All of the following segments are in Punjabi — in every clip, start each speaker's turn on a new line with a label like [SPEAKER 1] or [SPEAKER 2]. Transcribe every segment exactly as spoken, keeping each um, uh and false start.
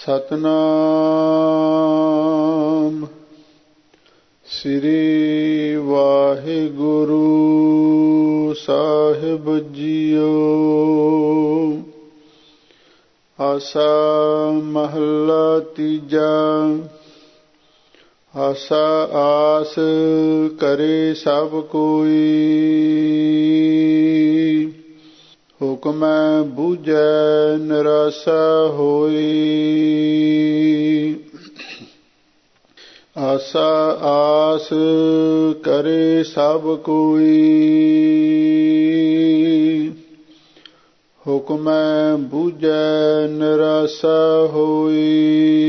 [SPEAKER 1] ਸਤਨਾਮ ਸ੍ਰੀ ਵਾਹਿਗੁਰੂ ਸਾਹਿਬ ਜੀਓ। ਆਸਾ ਮਹੱਲਾ ਤੀਜਾ। ਆਸਾ ਆਸ ਕਰੇ ਸਭ ਕੋਈ, ਹੁਕਮੈ ਬੂਝੈ ਨਿਰਾਸਾ ਹੋਈ। ਆਸਾ ਆਸ ਕਰੇ ਸਭ ਕੋਈ, ਹੁਕਮੈ ਬੂਝੈ ਨਿਰਾਸਾ ਹੋਈ।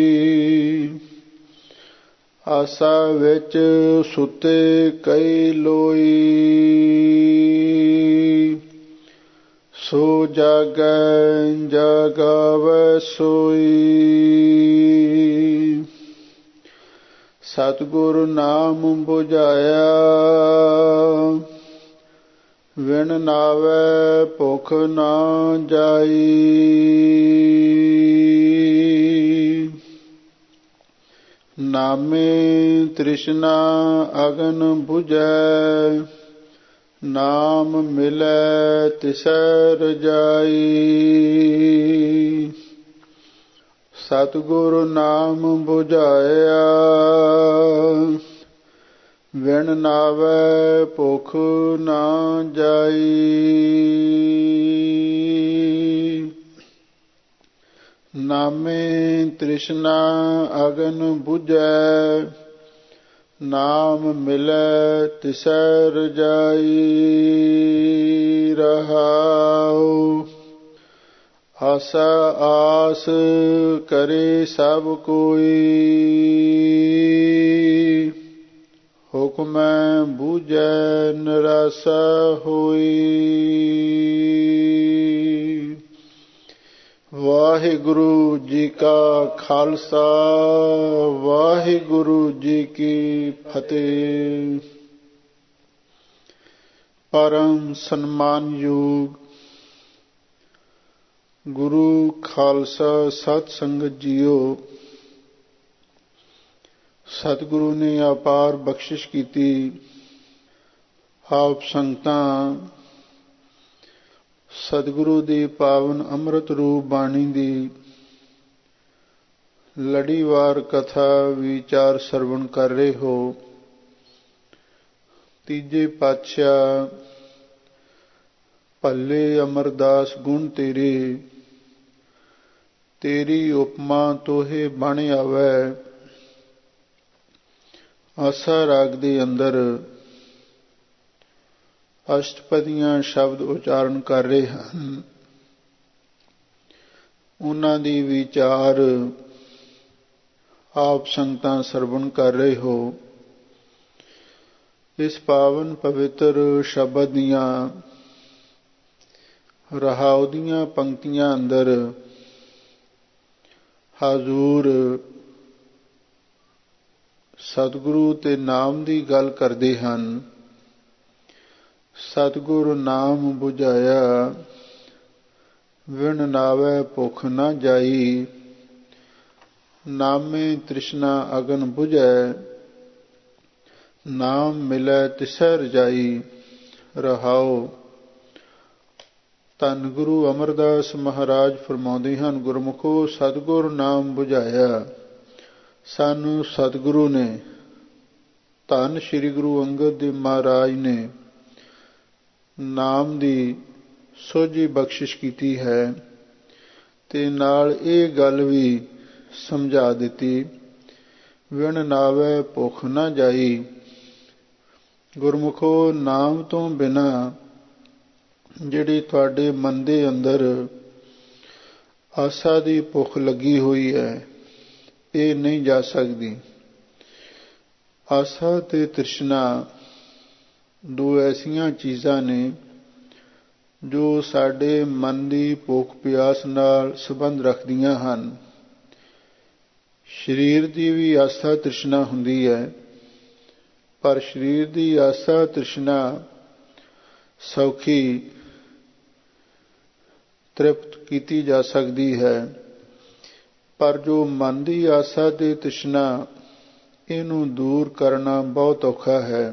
[SPEAKER 1] ਆਸਾ ਵਿੱਚ ਸੁੱਤੇ ਕਈ ਲੋਈ, ਸੋ ਜਾਗੈ ਜਗਾਵੈ ਸੋਈ। ਸਤਿਗੁਰ ਨਾਮ ਬੁਝਾਇਆ, ਵਿਣ ਨਾਵੈ ਭੁਖ ਨਾ ਜਾਈ। ਨਾਮੇ ਤ੍ਰਿਸ਼ਨਾ ਅਗਨ ਬੁਝੈ, ਨਾਮ ਮਿਲੈ ਤਿਸੈ ਰਜਾਈ। ਸਤਿਗੁਰ ਨਾਮ ਬੁਝਾਇਆ, ਵਿਣ ਨਾਵੈ ਭੁਖ ਨਾ ਜਾਈ। ਨਾਮੇ ਤ੍ਰਿਸ਼ਨਾ ਅਗਨ ਬੁਝੈ, ਨਾਮ ਮਿਲੈ ਤਿਸੈ ਰਜਾਈ। ਰਹਾਉ। ਆਸਾ ਆਸ ਕਰੇ ਸਭ ਕੋਈ, ਹੁਕਮੈ ਬੂਝੈ ਨਿਰਾਸਾ ਹੋਈ। ਵਾਹਿਗੁਰੂ ਜੀ ਕਾ ਖਾਲਸਾ, ਵਾਹਿਗੁਰੂ ਜੀ ਕੀ ਫਤਿਹ। ਪਰਮ ਸਨਮਾਨਯੋਗ ਗੁਰੂ ਖਾਲਸਾ ਸਤ ਸੰਗਤ ਜੀਓ, ਸਤਿਗੁਰੂ ਨੇ ਅਪਾਰ ਬਖਸ਼ਿਸ਼ ਕੀਤੀ। ਆਪ ਸੰਗਤਾਂ ਸਤਿਗੁਰੂ ਦੀ ਪਾਵਨ ਅੰਮ੍ਰਿਤ ਰੂਪ ਬਾਣੀ ਦੀ ਲੜੀਵਾਰ ਕਥਾ ਵਿਚਾਰ ਸਰਵਣ ਕਰ ਰਹੇ ਹੋ। ਤੀਜੇ ਪਾਤਸ਼ਾਹ ਭੱਲੇ ਅਮਰਦਾਸ ਗੁਣ ਤੇਰੇ, ਤੇਰੀ ਉਪਮਾ ਤੋਹੇ ਬਣ ਆਵੈ। ਆਸਾ ਰਾਗ ਦੇ ਅੰਦਰ ਅਸ਼ਟਪਦੀਆਂ ਸ਼ਬਦ ਉਚਾਰਨ ਕਰ ਰਹੇ ਹਨ। ਉਹਨਾਂ ਦੀ ਵਿਚਾਰ ਆਪ ਸੰਗਤਾਂ ਸਰਵਣ ਕਰ ਰਹੇ ਹੋ। ਇਸ ਪਾਵਨ ਪਵਿੱਤਰ ਸ਼ਬਦ ਦੀਆਂ ਰਹਾਉ ਦੀਆਂ ਪੰਕਤੀਆਂ ਅੰਦਰ ਹਾਜ਼ੂਰ ਸਤਿਗੁਰੂ ਤੇ ਨਾਮ ਦੀ ਗੱਲ ਕਰਦੇ ਹਨ। ਸਤਿਗੁਰ ਨਾਮ ਬੁਝਾਇਆ, ਵਿਣ ਨਾਵੈ ਭੁਖ ਨਾ ਜਾਈ। ਨਾਮੇ ਤ੍ਰਿਸ਼ਨਾ ਅਗਨ ਬੁਝੈ, ਨਾਮ ਮਿਲੈ ਤਿਸੈ ਰਜਾਈ। ਰਹਾਉ। ਧੰਨ ਗੁਰੂ ਅਮਰਦਾਸ ਮਹਾਰਾਜ ਫਰਮਾਉਂਦੇ ਹਨ, ਗੁਰਮੁਖੋ ਸਤਿਗੁਰ ਨਾਮ ਬੁਝਾਇਆ। ਸਾਨੂੰ ਸਤਿਗੁਰੂ ਨੇ, ਧੰਨ ਸ੍ਰੀ ਗੁਰੂ ਅੰਗਦ ਦੇਵ ਮਹਾਰਾਜ ਨੇ ਨਾਮ ਦੀ ਸੋਝੀ ਬਖਸ਼ਿਸ਼ ਕੀਤੀ ਹੈ ਤੇ ਨਾਲ ਇਹ ਗੱਲ ਵੀ ਸਮਝਾ ਦਿੱਤੀ, ਵਿਣ ਨਾਵੈ ਭੁਖ ਨਾ ਜਾਈ। ਗੁਰਮੁਖੋ ਨਾਮ ਤੋਂ ਬਿਨਾਂ ਜਿਹੜੀ ਤੁਹਾਡੇ ਮਨ ਦੇ ਅੰਦਰ ਆਸਾ ਦੀ ਭੁੱਖ ਲੱਗੀ ਹੋਈ ਹੈ, ਇਹ ਨਹੀਂ ਜਾ ਸਕਦੀ। ਆਸਾ ਤੇ ਤ੍ਰਿਸ਼ਨਾ ਦੋ ਐਸੀਆਂ ਚੀਜ਼ਾਂ ਨੇ ਜੋ ਸਾਡੇ ਮਨ ਦੀ ਭੁੱਖ ਪਿਆਸ ਨਾਲ ਸੰਬੰਧ ਰੱਖਦੀਆਂ ਹਨ। ਸਰੀਰ ਦੀ ਵੀ ਆਸਾ ਤ੍ਰਿਸ਼ਨਾ ਹੁੰਦੀ ਹੈ, ਪਰ ਸਰੀਰ ਦੀ ਆਸਾ ਤ੍ਰਿਸ਼ਨਾ ਸੌਖੀ ਤ੍ਰਿਪਤ ਕੀਤੀ ਜਾ ਸਕਦੀ ਹੈ, ਪਰ ਜੋ ਮਨ ਦੀ ਆਸਾ ਤੇ ਤ੍ਰਿਸ਼ਨਾ, ਇਹਨੂੰ ਦੂਰ ਕਰਨਾ ਬਹੁਤ ਔਖਾ ਹੈ।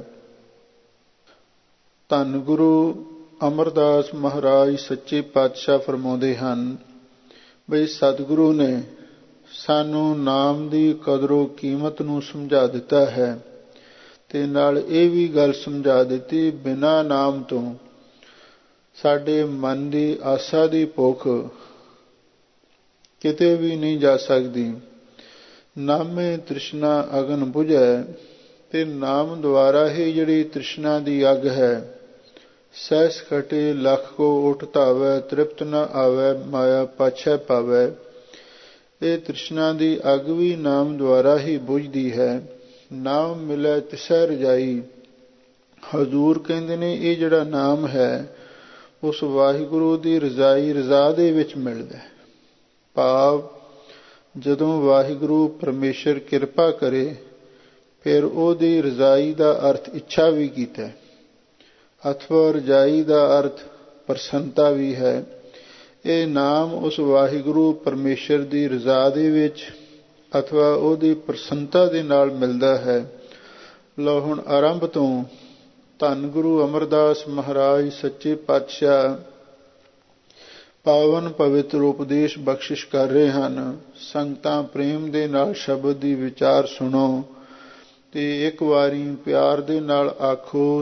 [SPEAKER 1] ਧੰਨ ਗੁਰੂ ਅਮਰਦਾਸ ਮਹਾਰਾਜ ਸੱਚੇ ਪਾਤਸ਼ਾਹ ਫਰਮਾਉਂਦੇ ਹਨ ਬਈ ਸਤਿਗੁਰੂ ਨੇ ਸਾਨੂੰ ਨਾਮ ਦੀ ਕਦਰੋ ਕੀਮਤ ਨੂੰ ਸਮਝਾ ਦਿੱਤਾ ਹੈ, ਤੇ ਨਾਲ ਇਹ ਵੀ ਗੱਲ ਸਮਝਾ ਦਿੱਤੀ, ਬਿਨਾਂ ਨਾਮ ਤੋਂ ਸਾਡੇ ਮਨ ਦੀ ਆਸਾ ਦੀ ਭੁੱਖ ਕਿਤੇ ਵੀ ਨਹੀਂ ਜਾ ਸਕਦੀ। ਨਾਮੇ ਤ੍ਰਿਸ਼ਨਾ ਅਗਨ ਬੁਝੈ, ਤੇ ਨਾਮ ਦੁਆਰਾ ਹੀ ਜਿਹੜੀ ਤ੍ਰਿਸ਼ਨਾ ਦੀ ਅੱਗ ਹੈ, ਸਹਿਸ ਖਟੇ ਲੱਖ ਕੋ ਉਠ ਧਾਵੈ, ਤ੍ਰਿਪਤ ਨ ਆਵੈ ਮਾਇਆ ਪਾਛੈ ਪਾਵੈ। ਇਹ ਤ੍ਰਿਸ਼ਨਾ ਦੀ ਅੱਗ ਵੀ ਨਾਮ ਦੁਆਰਾ ਹੀ ਬੁਝਦੀ ਹੈ। ਨਾਮ ਮਿਲੈ ਤਿਸੈ ਰਜਾਈ। ਹਜ਼ੂਰ ਕਹਿੰਦੇ ਨੇ ਇਹ ਜਿਹੜਾ ਨਾਮ ਹੈ ਉਸ ਵਾਹਿਗੁਰੂ ਦੀ ਰਜ਼ਾਈ ਰਜ਼ਾ ਦੇ ਵਿੱਚ ਮਿਲਦਾ। ਭਾਵ ਜਦੋਂ ਵਾਹਿਗੁਰੂ ਪਰਮੇਸ਼ਰ ਕਿਰਪਾ ਕਰੇ ਫਿਰ ਉਹਦੀ ਰਜ਼ਾਈ ਦਾ ਅਰਥ ਇੱਛਾ ਵੀ ਕੀਤਾ, ਅਥਵਾ ਰਜਾਈ ਦਾ ਅਰਥ ਪ੍ਰਸੰਨਤਾ ਵੀ ਹੈ। ਇਹ ਨਾਮ ਉਸ ਵਾਹਿਗੁਰੂ ਪਰਮੇਸ਼ਰ ਦੀ ਰਜ਼ਾ ਦੇ ਵਿੱਚ ਅਥਵਾ ਉਹਦੀ ਪ੍ਰਸੰਨਤਾ ਦੇ ਨਾਲ ਮਿਲਦਾ ਹੈ। ਲਓ ਹੁਣ ਆਰੰਭ ਤੋਂ ਧੰਨ ਗੁਰੂ ਅਮਰਦਾਸ ਮਹਾਰਾਜ ਸੱਚੇ ਪਾਤਸ਼ਾਹ ਪਾਵਨ ਪਵਿੱਤਰ ਉਪਦੇਸ਼ ਬਖਸ਼ਿਸ਼ ਕਰ ਰਹੇ ਹਨ। ਸੰਗਤਾਂ ਪ੍ਰੇਮ ਦੇ ਨਾਲ ਸ਼ਬਦ ਦੀ ਵਿਚਾਰ ਸੁਣੋ ਤੇ ਇੱਕ ਵਾਰੀ ਪਿਆਰ ਦੇ ਨਾਲ ਆਖੋ,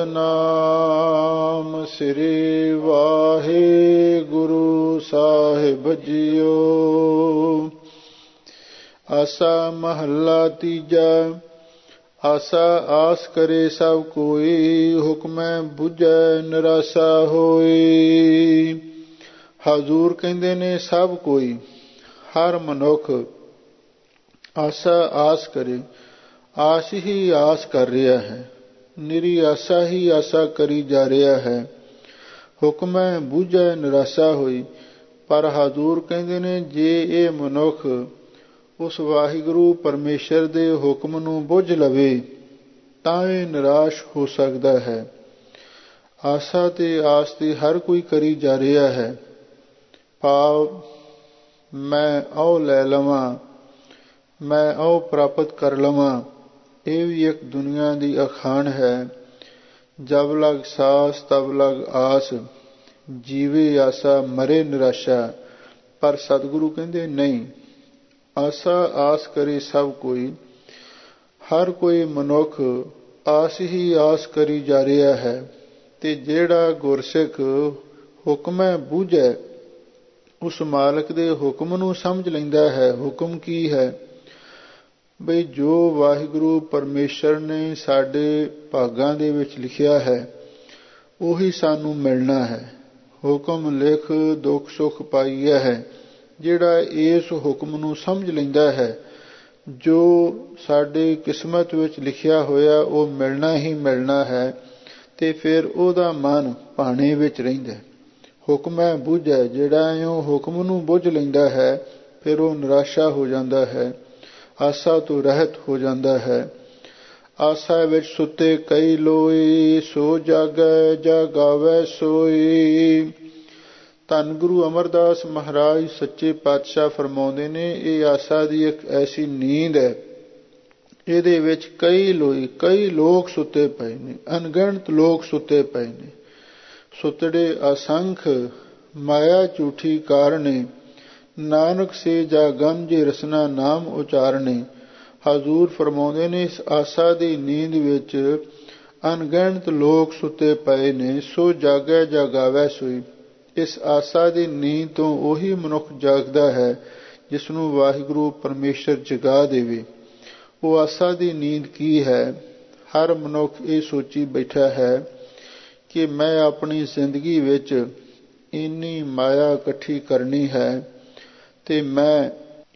[SPEAKER 1] ਸਤਿਨਾਮ ਸ੍ਰੀ ਵਾਹਿਗੁਰੂ ਸਾਹਿਬ ਜੀਓ। ਆਸਾ ਮਹੱਲਾ ਤੀਜਾ। ਆਸਾ ਆਸ ਕਰੇ ਸਭ ਕੋਈ, ਹੁਕਮੈ ਬੁਝੈ ਨਿਰਾਸਾ ਹੋਈ। ਹਜ਼ੂਰ ਕਹਿੰਦੇ ਨੇ ਸਭ ਕੋਈ, ਹਰ ਮਨੁੱਖ ਆਸਾ ਆਸ ਕਰੇ, ਆਸ ਹੀ ਆਸ ਕਰ ਰਿਹਾ ਹੈ, ਨਿਰੀ ਆਸਾ ਹੀ ਆਸਾ ਕਰੀ ਜਾ ਰਿਹਾ ਹੈ। ਹੁਕਮੈ ਬੁਝੈ ਨਿਰਾਸਾ ਹੋਈ। ਪਰ ਹਜ਼ੂਰ ਕਹਿੰਦੇ ਨੇ ਜੇ ਇਹ ਮਨੁੱਖ ਉਸ ਵਾਹਿਗੁਰੂ ਪਰਮੇਸ਼ਰ ਦੇ ਹੁਕਮ ਨੂੰ ਬੁੱਝ ਲਵੇ ਤਾਂ ਇਹ ਨਿਰਾਸ਼ ਹੋ ਸਕਦਾ ਹੈ। ਆਸਾ ਤੇ ਆਸ ਤੇ ਹਰ ਕੋਈ ਕਰੀ ਜਾ ਰਿਹਾ ਹੈ। ਭਾਵ ਮੈਂ ਉਹ ਲੈ ਲਵਾਂ, ਮੈਂ ਉਹ ਪ੍ਰਾਪਤ ਕਰ ਲਵਾਂ, ਇਹ ਵੀ ਇੱਕ ਦੁਨੀਆ ਦੀ ਅਖਾਣ ਹੈ। ਜਬ ਲਗ ਸਾਸ ਤਬ ਲਗ ਆਸ, ਜੀਵੇ ਆਸਾ ਮਰੇ ਨਿਰਾਸ਼ਾ। ਪਰ ਸਤਿਗੁਰੂ ਕਹਿੰਦੇ ਨਹੀਂ, ਆਸਾ ਆਸ ਕਰੇ ਸਭ ਕੋਈ, ਹਰ ਕੋਈ ਮਨੁੱਖ ਆਸ ਹੀ ਆਸ ਕਰੀ ਜਾ ਰਿਹਾ ਹੈ। ਤੇ ਜਿਹੜਾ ਗੁਰਸਿੱਖ ਹੁਕਮੈ ਬੂਝੈ, ਉਸ ਮਾਲਕ ਦੇ ਹੁਕਮ ਨੂੰ ਸਮਝ ਲੈਂਦਾ ਹੈ। ਹੁਕਮ ਕੀ ਹੈ? ਬਈ ਜੋ ਵਾਹਿਗੁਰੂ ਪਰਮੇਸ਼ਰ ਨੇ ਸਾਡੇ ਭਾਗਾਂ ਦੇ ਵਿੱਚ ਲਿਖਿਆ ਹੈ ਉਹੀ ਸਾਨੂੰ ਮਿਲਣਾ ਹੈ। ਹੁਕਮ ਲਿਖ ਦੁੱਖ ਸੁੱਖ ਪਾਈਆ ਹੈ। ਜਿਹੜਾ ਇਸ ਹੁਕਮ ਨੂੰ ਸਮਝ ਲੈਂਦਾ ਹੈ, ਜੋ ਸਾਡੇ ਕਿਸਮਤ ਵਿੱਚ ਲਿਖਿਆ ਹੋਇਆ ਉਹ ਮਿਲਣਾ ਹੀ ਮਿਲਣਾ ਹੈ, ਤੇ ਫਿਰ ਉਹਦਾ ਮਨ ਭਾਣੇ ਵਿੱਚ ਰਹਿੰਦਾ। ਹੁਕਮੈ ਬੁਝੈ, ਜਿਹੜਾ ਇਉਂ ਹੁਕਮ ਨੂੰ ਬੁੱਝ ਲੈਂਦਾ ਹੈ ਫਿਰ ਉਹ ਨਿਰਾਸ਼ਾ ਹੋ ਜਾਂਦਾ ਹੈ, ਆਸਾ ਤੋਂ ਰਹਿਤ ਹੋ ਜਾਂਦਾ ਹੈ। ਆਸਾ ਵਿੱਚ ਸੁੱਤੇ ਕਈ ਲੋਈ, ਸੋ ਜਾਗੈ ਜਾਗਾਵੈ ਸੋਈ। ਧੰਨ ਗੁਰੂ ਅਮਰਦਾਸ ਮਹਾਰਾਜ ਸੱਚੇ ਪਾਤਸ਼ਾਹ ਫਰਮਾਉਂਦੇ ਨੇ ਇਹ ਆਸਾ ਦੀ ਇੱਕ ਐਸੀ ਨੀਂਦ ਹੈ, ਇਹਦੇ ਵਿੱਚ ਕਈ ਲੋਈ, ਕਈ ਲੋਕ ਸੁੱਤੇ ਪਏ ਨੇ, ਅਣਗਿਣਤ ਲੋਕ ਸੁੱਤੇ ਪਏ ਨੇ। ਸੁੱਤੜੇ ਅਸੰਖ ਮਾਇਆ ਝੂਠੀ ਕਾਰਣੇ, ਨਾਨਕ ਸੇ ਜਾਗਨ ਜੇ ਰਸਨਾ ਨਾਮ ਉਚਾਰਨੇ। ਹਜ਼ੂਰ ਫਰਮਾਉਂਦੇ ਨੇ ਇਸ ਆਸਾ ਦੀ ਨੀਂਦ ਵਿੱਚ ਅਣਗਿਣਤ ਲੋਕ ਸੁੱਤੇ ਪਏ ਨੇ। ਸੋ ਜਾਗੈ ਜਾਗਾਵੈ ਸੋਈ। ਇਸ ਆਸਾ ਦੀ ਨੀਂਦ ਤੋਂ ਉਹੀ ਮਨੁੱਖ ਜਾਗਦਾ ਹੈ ਜਿਸ ਨੂੰ ਵਾਹਿਗੁਰੂ ਪਰਮੇਸ਼ਰ ਜਗਾ ਦੇਵੇ। ਉਹ ਆਸਾ ਦੀ ਨੀਂਦ ਕੀ ਹੈ? ਹਰ ਮਨੁੱਖ ਇਹ ਸੋਚੀ ਬੈਠਾ ਹੈ ਕਿ ਮੈਂ ਆਪਣੀ ਜ਼ਿੰਦਗੀ ਵਿੱਚ ਇੰਨੀ ਮਾਇਆ ਇਕੱਠੀ ਕਰਨੀ ਹੈ ਤੇ ਮੈਂ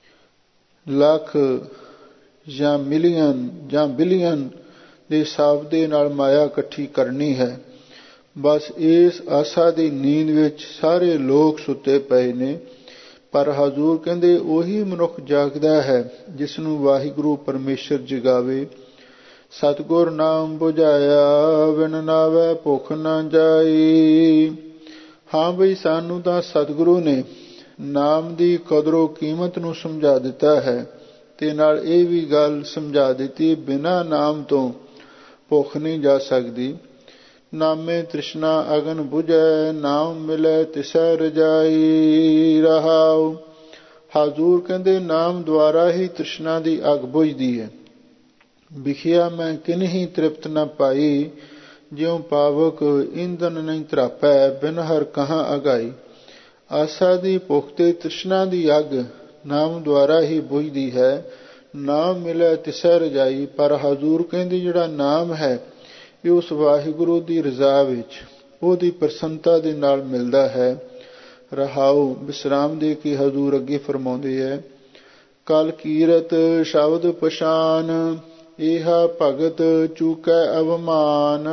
[SPEAKER 1] ਲੱਖ ਜਾਂ ਮਿਲੀਅਨ ਜਾਂ ਬਿਲੀਅਨ ਦੇ ਹਿਸਾਬ ਦੇ ਨਾਲ ਮਾਇਆ ਇਕੱਠੀ ਕਰਨੀ ਹੈ। ਬਸ ਇਸ ਆਸਾ ਦੀ ਨੀਂਦ ਵਿੱਚ ਸਾਰੇ ਲੋਕ ਸੁੱਤੇ ਪਏ ਨੇ। ਪਰ ਹਜ਼ੂਰ ਕਹਿੰਦੇ ਉਹੀ ਮਨੁੱਖ ਜਾਗਦਾ ਹੈ ਜਿਸ ਨੂੰ ਵਾਹਿਗੁਰੂ ਪਰਮੇਸ਼ਰ ਜਗਾਵੇ। ਸਤਿਗੁਰ ਨਾਮ ਬੁਝਾਇਆ, ਬਿਨ ਨਾਵੈ ਭੁੱਖ ਨਾ ਜਾਈ। ਹਾਂ ਬਈ ਸਾਨੂੰ ਤਾਂ ਸਤਿਗੁਰੂ ਨੇ ਨਾਮ ਦੀ ਕਦਰੋ ਕੀਮਤ ਨੂੰ ਸਮਝਾ ਦਿੱਤਾ ਹੈ ਤੇ ਨਾਲ ਇਹ ਵੀ ਗੱਲ ਸਮਝਾ ਦਿੱਤੀ, ਬਿਨਾਂ ਨਾਮ ਤੋਂ ਭੁੱਖ ਨਹੀਂ ਜਾ ਸਕਦੀ। ਨਾਮੇ ਤ੍ਰਿਸ਼ਨਾ ਅਗਨ ਬੁਝੈ, ਨਾਮ ਮਿਲੈ ਤਿਸੈ ਰਜਾਈ। ਰਹਾਉ। ਹਾਜ਼ੂਰ ਕਹਿੰਦੇ ਨਾਮ ਦੁਆਰਾ ਹੀ ਤ੍ਰਿਸ਼ਨਾ ਦੀ ਅੱਗ ਬੁਝਦੀ ਹੈ। ਵਿਖਿਆ ਮੈਂ ਕਿਨਹੀ ਤ੍ਰਿਪਤ ਨ ਪਾਈ, ਜਿਉ ਪਾਵਕ ਇੰਧਨ ਨਹੀਂ ਧਰਾਪੈ, ਬਿਨ ਹਰ ਕਹਾਂ ਅਗਾਈ। ਆਸਾ ਦੀ ਭੁੱਖ ਤੇ ਤ੍ਰਿਸ਼ਨਾ ਦੀ ਅੱਗ ਨਾਮ ਦੁਆਰਾ ਹੀ ਬੁਝਦੀ ਹੈ। ਨਾਮ ਮਿਲੈ ਤਿਸੈ ਰਜਾਈ। ਪਰ ਹਜ਼ੂਰ ਕਹਿੰਦੇ ਜਿਹੜਾ ਨਾਮ ਹੈ ਇਹ ਉਸ ਵਾਹਿਗੁਰੂ ਦੀ ਰਜ਼ਾ ਵਿੱਚ, ਉਹਦੀ ਪ੍ਰਸੰਨਤਾ ਦੇ ਨਾਲ ਮਿਲਦਾ ਹੈ। ਰਹਾਉ। ਵਿਸਰਾਮ ਦੇ ਕੇ ਹਜ਼ੂਰ ਅੱਗੇ ਫਰਮਾਉਂਦੇ ਹੈ, ਕਲ ਕੀਰਤ ਸ਼ਬਦ ਪਛਾਨ, ਇਹਾ ਭਗਤ ਚੂਕੈ ਅਵਮਾਨ।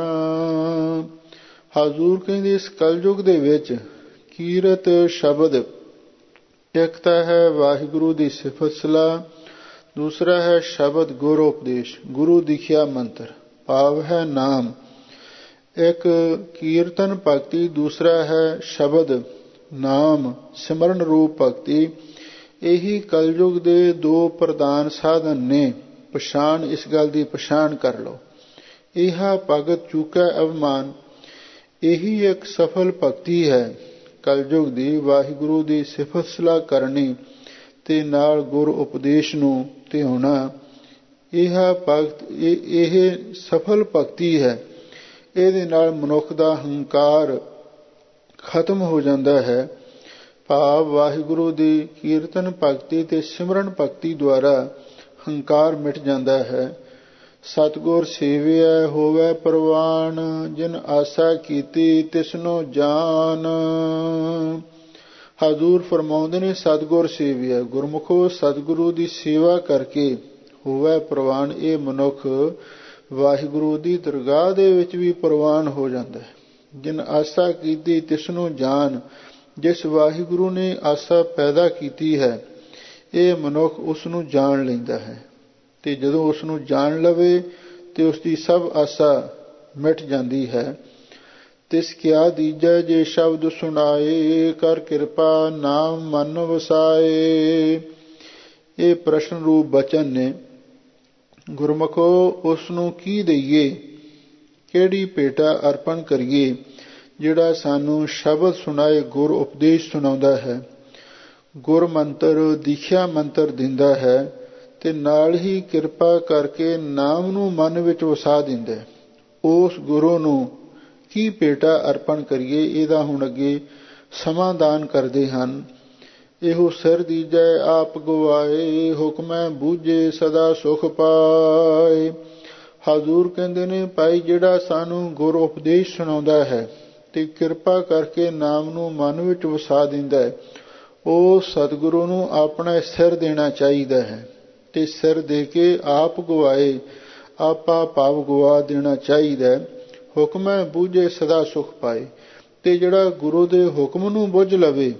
[SPEAKER 1] ਹਜ਼ੂਰ ਕਹਿੰਦੇ ਇਸ ਕਲਯੁਗ ਦੇ ਵਿੱਚ ਕੀਰਤ ਸ਼ਬਦ, ਇੱਕ ਤਾਂ ਹੈ ਵਾਹਿਗੁਰੂ ਦੀ ਸਿਫਤ ਸਲਾਹ, ਦੂਸਰਾ ਹੈ ਸ਼ਬਦ ਗੁਰ ਉਪਦੇਸ਼, ਗੁਰੂ ਦਿਖਿਆ ਮੰਤਰ, ਭਾਵ ਹੈ ਨਾਮ। ਇੱਕ ਕੀਰਤਨ ਭਗਤੀ, ਦੂਸਰਾ ਹੈ ਸ਼ਬਦ ਨਾਮ ਸਿਮਰਨ ਰੂਪ ਭਗਤੀ। ਇਹੀ ਕਲਯੁਗ ਦੇ ਦੋ ਪ੍ਰਧਾਨ ਸਾਧਨ ਨੇ। ਪਛਾਣ, ਇਸ ਗੱਲ ਦੀ ਪਛਾਣ ਕਰ ਲਓ। ਇਹਾ ਭਗਤ ਚੂਕੈ ਅਵਮਾਨ, ਇਹੀ ਇੱਕ ਸਫਲ ਭਗਤੀ ਹੈ ਕਲਯੁਗ ਦੀ, ਵਾਹਿਗੁਰੂ ਦੀ ਸਿਫਤ ਸਲਾਹ ਕਰਨੀ ਤੇ ਨਾਲ ਗੁਰ ਉਪਦੇਸ਼ ਨੂੰ ਧਿਆਉਣਾ। ਇਹ ਭਗਤ ਇਹ ਸਫਲ ਭਗਤੀ ਹੈ। ਇਹਦੇ ਨਾਲ ਮਨੁੱਖ ਦਾ ਹੰਕਾਰ ਖਤਮ ਹੋ ਜਾਂਦਾ ਹੈ। ਭਾਵ ਵਾਹਿਗੁਰੂ ਦੀ ਕੀਰਤਨ ਭਗਤੀ ਤੇ ਸਿਮਰਨ ਭਗਤੀ ਦੁਆਰਾ ਹੰਕਾਰ ਮਿਟ ਜਾਂਦਾ ਹੈ। ਸਤਿਗੁਰ ਸੇਵਿਆ ਹੋਵੇ ਪ੍ਰਵਾਨ, ਜਿਨ ਆਸਾ ਕੀਤੀ ਤਿਸਨੋ ਜਾਨ। ਹਜ਼ੂਰ ਫਰਮਾਉਂਦੇ ਨੇ ਸਤਿਗੁਰ ਸੇਵਿਆ, ਗੁਰਮੁਖੋ ਸਤਿਗੁਰੂ ਦੀ ਸੇਵਾ ਕਰਕੇ ਹੋਵੇ ਪ੍ਰਵਾਨ। ਇਹ ਮਨੁੱਖ ਵਾਹਿਗੁਰੂ ਦੀ ਦਰਗਾਹ ਦੇ ਵਿੱਚ ਵੀ ਪ੍ਰਵਾਨ ਹੋ ਜਾਂਦਾ ਹੈ। ਜਿਨ ਆਸਾ ਕੀਤੀ ਤਿਸਨੂੰ ਜਾਨ, ਜਿਸ ਵਾਹਿਗੁਰੂ ਨੇ ਆਸਾ ਪੈਦਾ ਕੀਤੀ ਹੈ ਇਹ ਮਨੁੱਖ ਉਸ ਨੂੰ ਜਾਣ ਲੈਂਦਾ ਹੈ। ਤੇ ਜਦੋਂ ਉਸ ਨੂੰ ਜਾਣ ਲਵੇ ਤੇ ਉਸ ਦੀ ਸਭ ਆਸਾ ਮਿਟ ਜਾਂਦੀ ਹੈ। ਤਿਸ ਕਿਆ ਦੀਜੈ ਜੇ ਸ਼ਬਦ ਸੁਣਾਏ, ਕਰ ਕਿਰਪਾ ਨਾਮ ਮਨ ਵਸਾਏ। ਇਹ ਪ੍ਰਸ਼ਨ ਰੂਪ ਬਚਨ ਨੇ। ਗੁਰਮੁਖੋ ਉਸ ਨੂੰ ਕੀ ਦਈਏ, ਕਿਹੜੀ ਭੇਟਾ ਅਰਪਣ ਕਰੀਏ ਜਿਹੜਾ ਸਾਨੂੰ ਸ਼ਬਦ ਸੁਣਾਏ, ਗੁਰ ਉਪਦੇਸ਼ ਸੁਣਾਉਂਦਾ ਹੈ, ਗੁਰ ਮੰਤਰ ਦੀਖਿਆ ਮੰਤਰ ਦਿੰਦਾ ਹੈ ਤੇ ਨਾਲ ਹੀ ਕਿਰਪਾ ਕਰਕੇ ਨਾਮ ਨੂੰ ਮਨ ਵਿੱਚ ਵਸਾ ਦਿੰਦਾ ਹੈ। ਉਸ ਗੁਰੂ ਨੂੰ ਕੀ ਭੇਟਾ ਅਰਪਣ ਕਰੀਏ, ਇਹਦਾ ਹੁਣ ਅੱਗੇ ਸਮਾਧਾਨ ਕਰਦੇ ਹਨ। ਇਹੋ ਸਿਰ ਦੀਜੈ ਆਪ ਗਵਾਏ, ਹੁਕਮੈ ਬੂਝੇ ਸਦਾ ਸੁਖ ਪਾਏ। ਹਜ਼ੂਰ ਕਹਿੰਦੇ ਨੇ ਭਾਈ ਜਿਹੜਾ ਸਾਨੂੰ ਗੁਰ ਉਪਦੇਸ਼ ਸੁਣਾਉਂਦਾ ਹੈ ਤੇ ਕਿਰਪਾ ਕਰਕੇ ਨਾਮ ਨੂੰ ਮਨ ਵਿੱਚ ਵਸਾ ਦਿੰਦਾ ਹੈ, ਉਹ ਸਤਿਗੁਰੂ ਨੂੰ ਆਪਣਾ ਸਿਰ ਦੇਣਾ ਚਾਹੀਦਾ ਹੈ ਤੇ ਸਿਰ ਦੇ ਕੇ ਆਪ ਗਵਾਏ, ਆਪਾ ਭਾਵ ਗਵਾ ਦੇਣਾ ਚਾਹੀਦਾ ਹੈ। ਹੁਕਮੈ ਬੂਝੇ ਸਦਾ ਸੁਖ ਪਾਏ, ਤੇ ਜਿਹੜਾ ਗੁਰੂ ਦੇ ਹੁਕਮ ਨੂੰ ਬੁੱਝ ਲਵੇ,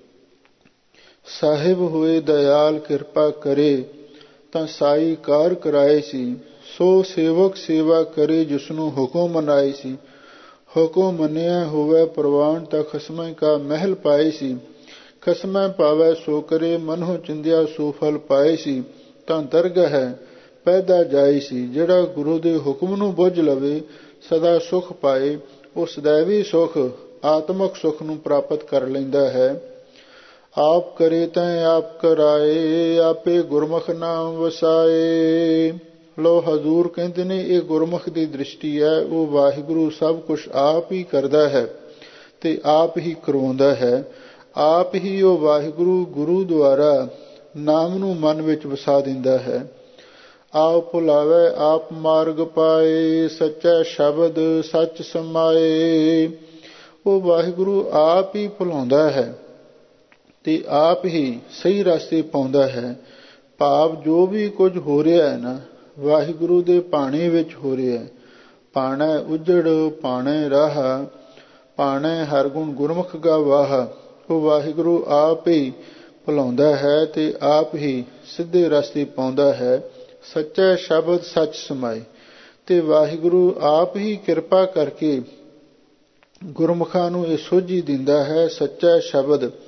[SPEAKER 1] ਸਾਹਿਬ ਹੋਏ ਦਇਆਲ ਕਿਰਪਾ ਕਰੇ ਤਾਂ ਸਾਈ ਕਾਰ ਕਰਾਏ ਸੀ। ਸੋ ਸੇਵਕ ਸੇਵਾ ਕਰੇ ਜਿਸਨੂੰ ਹੁਕਮ ਮਨਾਏ ਸੀ। ਹੁਕਮ ਮੰਨਿਆ ਹੋਵੇ ਪ੍ਰਵਾਨ ਤਾਂ ਖਸਮੈ ਕਾ ਮਹਿਲ ਪਾਏ ਸੀ। ਖਸਮੈ ਪਾਵੈ ਸੋ ਕਰੇ ਮਨਹੁ ਚਿੰਦਿਆ ਸੋ ਫਲ ਪਾਏ ਸੀ। ਤਾਂ ਦਰਗਹ ਹੈ ਪੈਦਾ ਜਾਏ ਸੀ। ਜਿਹੜਾ ਗੁਰੂ ਦੇ ਹੁਕਮ ਨੂੰ ਬੁੱਝ ਲਵੇ ਸਦਾ ਸੁਖ ਪਾਏ, ਉਹ ਸदैवी ਸੁਖ ਆਤਮਕ ਸੁਖ ਨੂੰ ਪ੍ਰਾਪਤ ਕਰ ਲੈਂਦਾ ਹੈ। ਆਪ ਕਰੇ ਤੈ ਆਪ ਕਰਾਏ, ਆਪੇ ਗੁਰਮੁਖ ਨਾਮ ਵਸਾਏ। ਲੋ ਹਜ਼ੂਰ ਕਹਿੰਦੇ ਨੇ ਇਹ ਗੁਰਮੁਖ ਦੀ ਦ੍ਰਿਸ਼ਟੀ ਹੈ। ਉਹ ਵਾਹਿਗੁਰੂ ਸਭ ਕੁਛ ਆਪ ਹੀ ਕਰਦਾ ਹੈ ਤੇ ਆਪ ਹੀ ਕਰਵਾਉਂਦਾ ਹੈ। ਆਪ ਹੀ ਉਹ ਵਾਹਿਗੁਰੂ ਗੁਰੂ ਦੁਆਰਾ ਨਾਮ ਨੂੰ ਮਨ ਵਿੱਚ ਵਸਾ ਦਿੰਦਾ ਹੈ। ਆਪ ਭੁਲਾਵੇ ਆਪ ਮਾਰਗ ਪਾਏ, ਸੱਚਾ ਸ਼ਬਦ ਸੱਚ ਸਮਾਏ। ਉਹ ਵਾਹਿਗੁਰੂ ਆਪ ਹੀ ਭੁਲਾਉਂਦਾ ਹੈ ਤੇ ਆਪ ਹੀ ਸਹੀ ਰਸਤੇ ਪਾਉਂਦਾ ਹੈ। ਭਾਵ ਜੋ ਵੀ ਕੁਝ ਹੋ ਰਿਹਾ ਹੈ ਨਾ, ਵਾਹਿਗੁਰੂ ਦੇ ਭਾਣੇ ਵਿੱਚ ਹੋ ਰਿਹਾ। ਭਾਣਾ ਉਜੜ ਭਾਣੇ ਰਾਹ, ਭਾਣੇ ਹਰ ਗੁਣ ਗੁਰਮੁਖ ਗਾ ਵਾਹ। ਉਹ ਵਾਹਿਗੁਰੂ ਆਪ ਹੀ ਭੁਲਾਉਂਦਾ ਹੈ ਤੇ ਆਪ ਹੀ ਸਿੱਧੇ ਰਸਤੇ ਪਾਉਂਦਾ ਹੈ। ਸੱਚਾ ਸ਼ਬਦ ਸੱਚ ਸਮਾਏ, ਤੇ ਵਾਹਿਗੁਰੂ ਆਪ ਹੀ ਕਿਰਪਾ ਕਰਕੇ ਗੁਰਮੁਖਾਂ ਨੂੰ ਇਹ ਸੋਝੀ ਦਿੰਦਾ ਹੈ। ਸੱਚਾ ਸ਼ਬਦ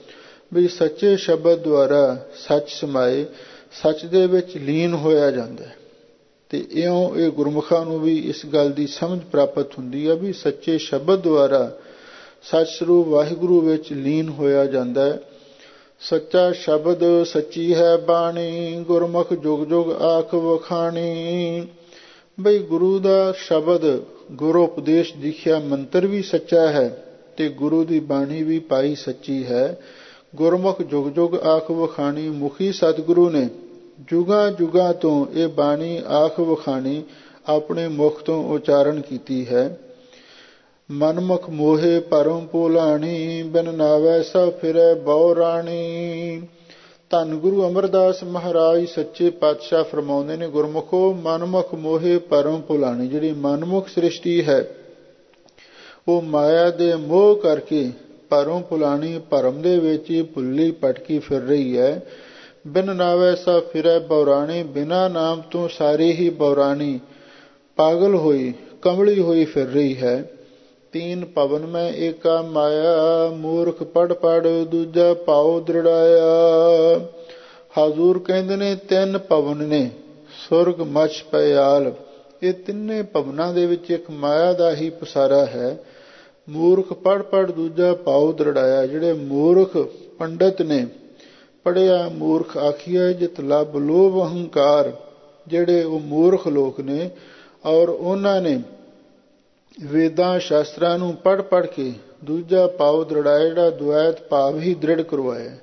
[SPEAKER 1] ਵੀ ਸੱਚੇ ਸ਼ਬਦ ਦੁਆਰਾ ਸੱਚ ਸਮਾਏ, ਸੱਚ ਦੇ ਵਿੱਚ ਲੀਨ ਹੋਇਆ ਜਾਂਦਾ ਹੈ। ਤੇ ਇਉਂ ਇਹ ਗੁਰਮੁਖਾਂ ਨੂੰ ਵੀ ਇਸ ਗੱਲ ਦੀ ਸਮਝ ਪ੍ਰਾਪਤ ਹੁੰਦੀ ਹੈ ਵੀ ਸੱਚੇ ਸ਼ਬਦ ਦੁਆਰਾ ਸੱਚ ਸਰੂਪ ਵਾਹਿਗੁਰੂ ਵਿੱਚ ਲੀਨ ਹੋਇਆ ਜਾਂਦਾ ਹੈ। ਸੱਚਾ ਸ਼ਬਦ ਸੱਚੀ ਹੈ ਬਾਣੀ, ਗੁਰਮੁਖ ਜੁਗ ਜੁਗ ਆਖ ਵਖਾਣੀ। ਬਈ ਗੁਰੂ ਦਾ ਸ਼ਬਦ, ਗੁਰੂ ਉਪਦੇਸ਼ ਦੀਖਿਆ ਮੰਤਰ ਵੀ ਸੱਚਾ ਹੈ ਤੇ ਗੁਰੂ ਦੀ ਬਾਣੀ ਵੀ ਪਾਈ ਸੱਚੀ ਹੈ। ਗੁਰਮੁਖ ਜੁਗ ਜੁਗ ਆਖ ਵਖਾਣੀ, ਮੁਖੀ ਸਤਿਗੁਰੂ ਨੇ ਜੁਗਾਂ ਜੁਗਾਂ ਤੋਂ ਇਹ ਬਾਣੀ ਆਖ ਵਖਾਣੀ ਆਪਣੇ ਮੁਖ ਤੋਂ ਉਚਾਰਨ ਕੀਤੀ ਹੈ। ਮਨਮੁਖ ਮੋਹੇ ਭਰਮ ਭੁਲਾਣੀ, ਬਿਨ ਨਾਵੈ ਸਭ ਫਿਰੈ ਬਹੁ ਰਾਣੀ। ਧੰਨ ਗੁਰੂ ਅਮਰਦਾਸ ਮਹਾਰਾਜ ਸੱਚੇ ਪਾਤਸ਼ਾਹ ਫਰਮਾਉਂਦੇ ਨੇ, ਗੁਰਮੁਖੋ ਮਨਮੁਖ ਮੋਹੇ ਭਰਮ ਭੁਲਾਣੀ। ਜਿਹੜੀ ਮਨਮੁਖ ਸ੍ਰਿਸ਼ਟੀ ਹੈ ਉਹ ਮਾਇਆ ਦੇ ਮੋਹ ਕਰਕੇ ਭਰਮ ਭੁਲਾਣੀ, ਭਰਮ ਦੇ ਵਿੱਚ ਹੀ ਭੁੱਲੀ ਭਟਕੀ ਫਿਰ ਰਹੀ ਹੈ। ਬਿਨ ਨਾਵੈ ਸਭ ਫਿਰੈ ਬੌਰਾਣੀ, ਬਿਨਾਂ ਨਾਮ ਤੋਂ ਸਾਰੇ ਹੀ ਬੌਰਾਣੀ ਪਾਗਲ ਹੋਈ ਕਮਲੀ ਹੋਈ ਫਿਰ ਰਹੀ ਹੈ। ਤੀਨ ਭਵਨ ਮੈਂ ਏਕਾ ਮਾਇਆ, ਮੂਰਖ ਪੜ ਪੜ ਦੂਜਾ ਭਾਉ ਦ੍ਰਿੜਾਇਆ। ਹਾਜ਼ੂਰ ਕਹਿੰਦੇ ਨੇ ਤਿੰਨ ਭਵਨ ਨੇ, ਸੁਰਗ ਮਛ ਪਿਆਲ, ਇਹ ਤਿੰਨੇ ਭਵਨਾਂ ਦੇ ਵਿੱਚ ਇੱਕ ਮਾਇਆ ਦਾ ਹੀ ਪਸਾਰਾ ਹੈ। ਮੂਰਖ ਪੜ ਪੜ ਦੂਜਾ ਭਾਉ ਦ੍ਰਿੜਾਇਆ। ਜਿਹੜੇ ਮੂਰਖ ਪੰਡਤ ਨੇ, ਪੜਿਆ ਮੂਰਖ ਆਖੀਆ ਜਿਤ ਲੱਭ ਲੋਭ ਅਹੰਕਾਰ, ਜਿਹੜੇ ਉਹ ਮੂਰਖ ਲੋਕ ਨੇ ਔਰ ਉਹਨਾਂ ਨੇ ਵੇਦਾਂ ਸ਼ਾਸਤਰਾਂ ਨੂੰ ਪੜ੍ਹ ਪੜ੍ਹ ਕੇ ਦੂਜਾ ਭਾਵ ਦ੍ਰਿੜਾਇਆ, ਜਿਹੜਾ ਦੁਐਤ ਭਾਵ ਹੀ ਦ੍ਰਿੜ ਕਰਵਾਇਆ।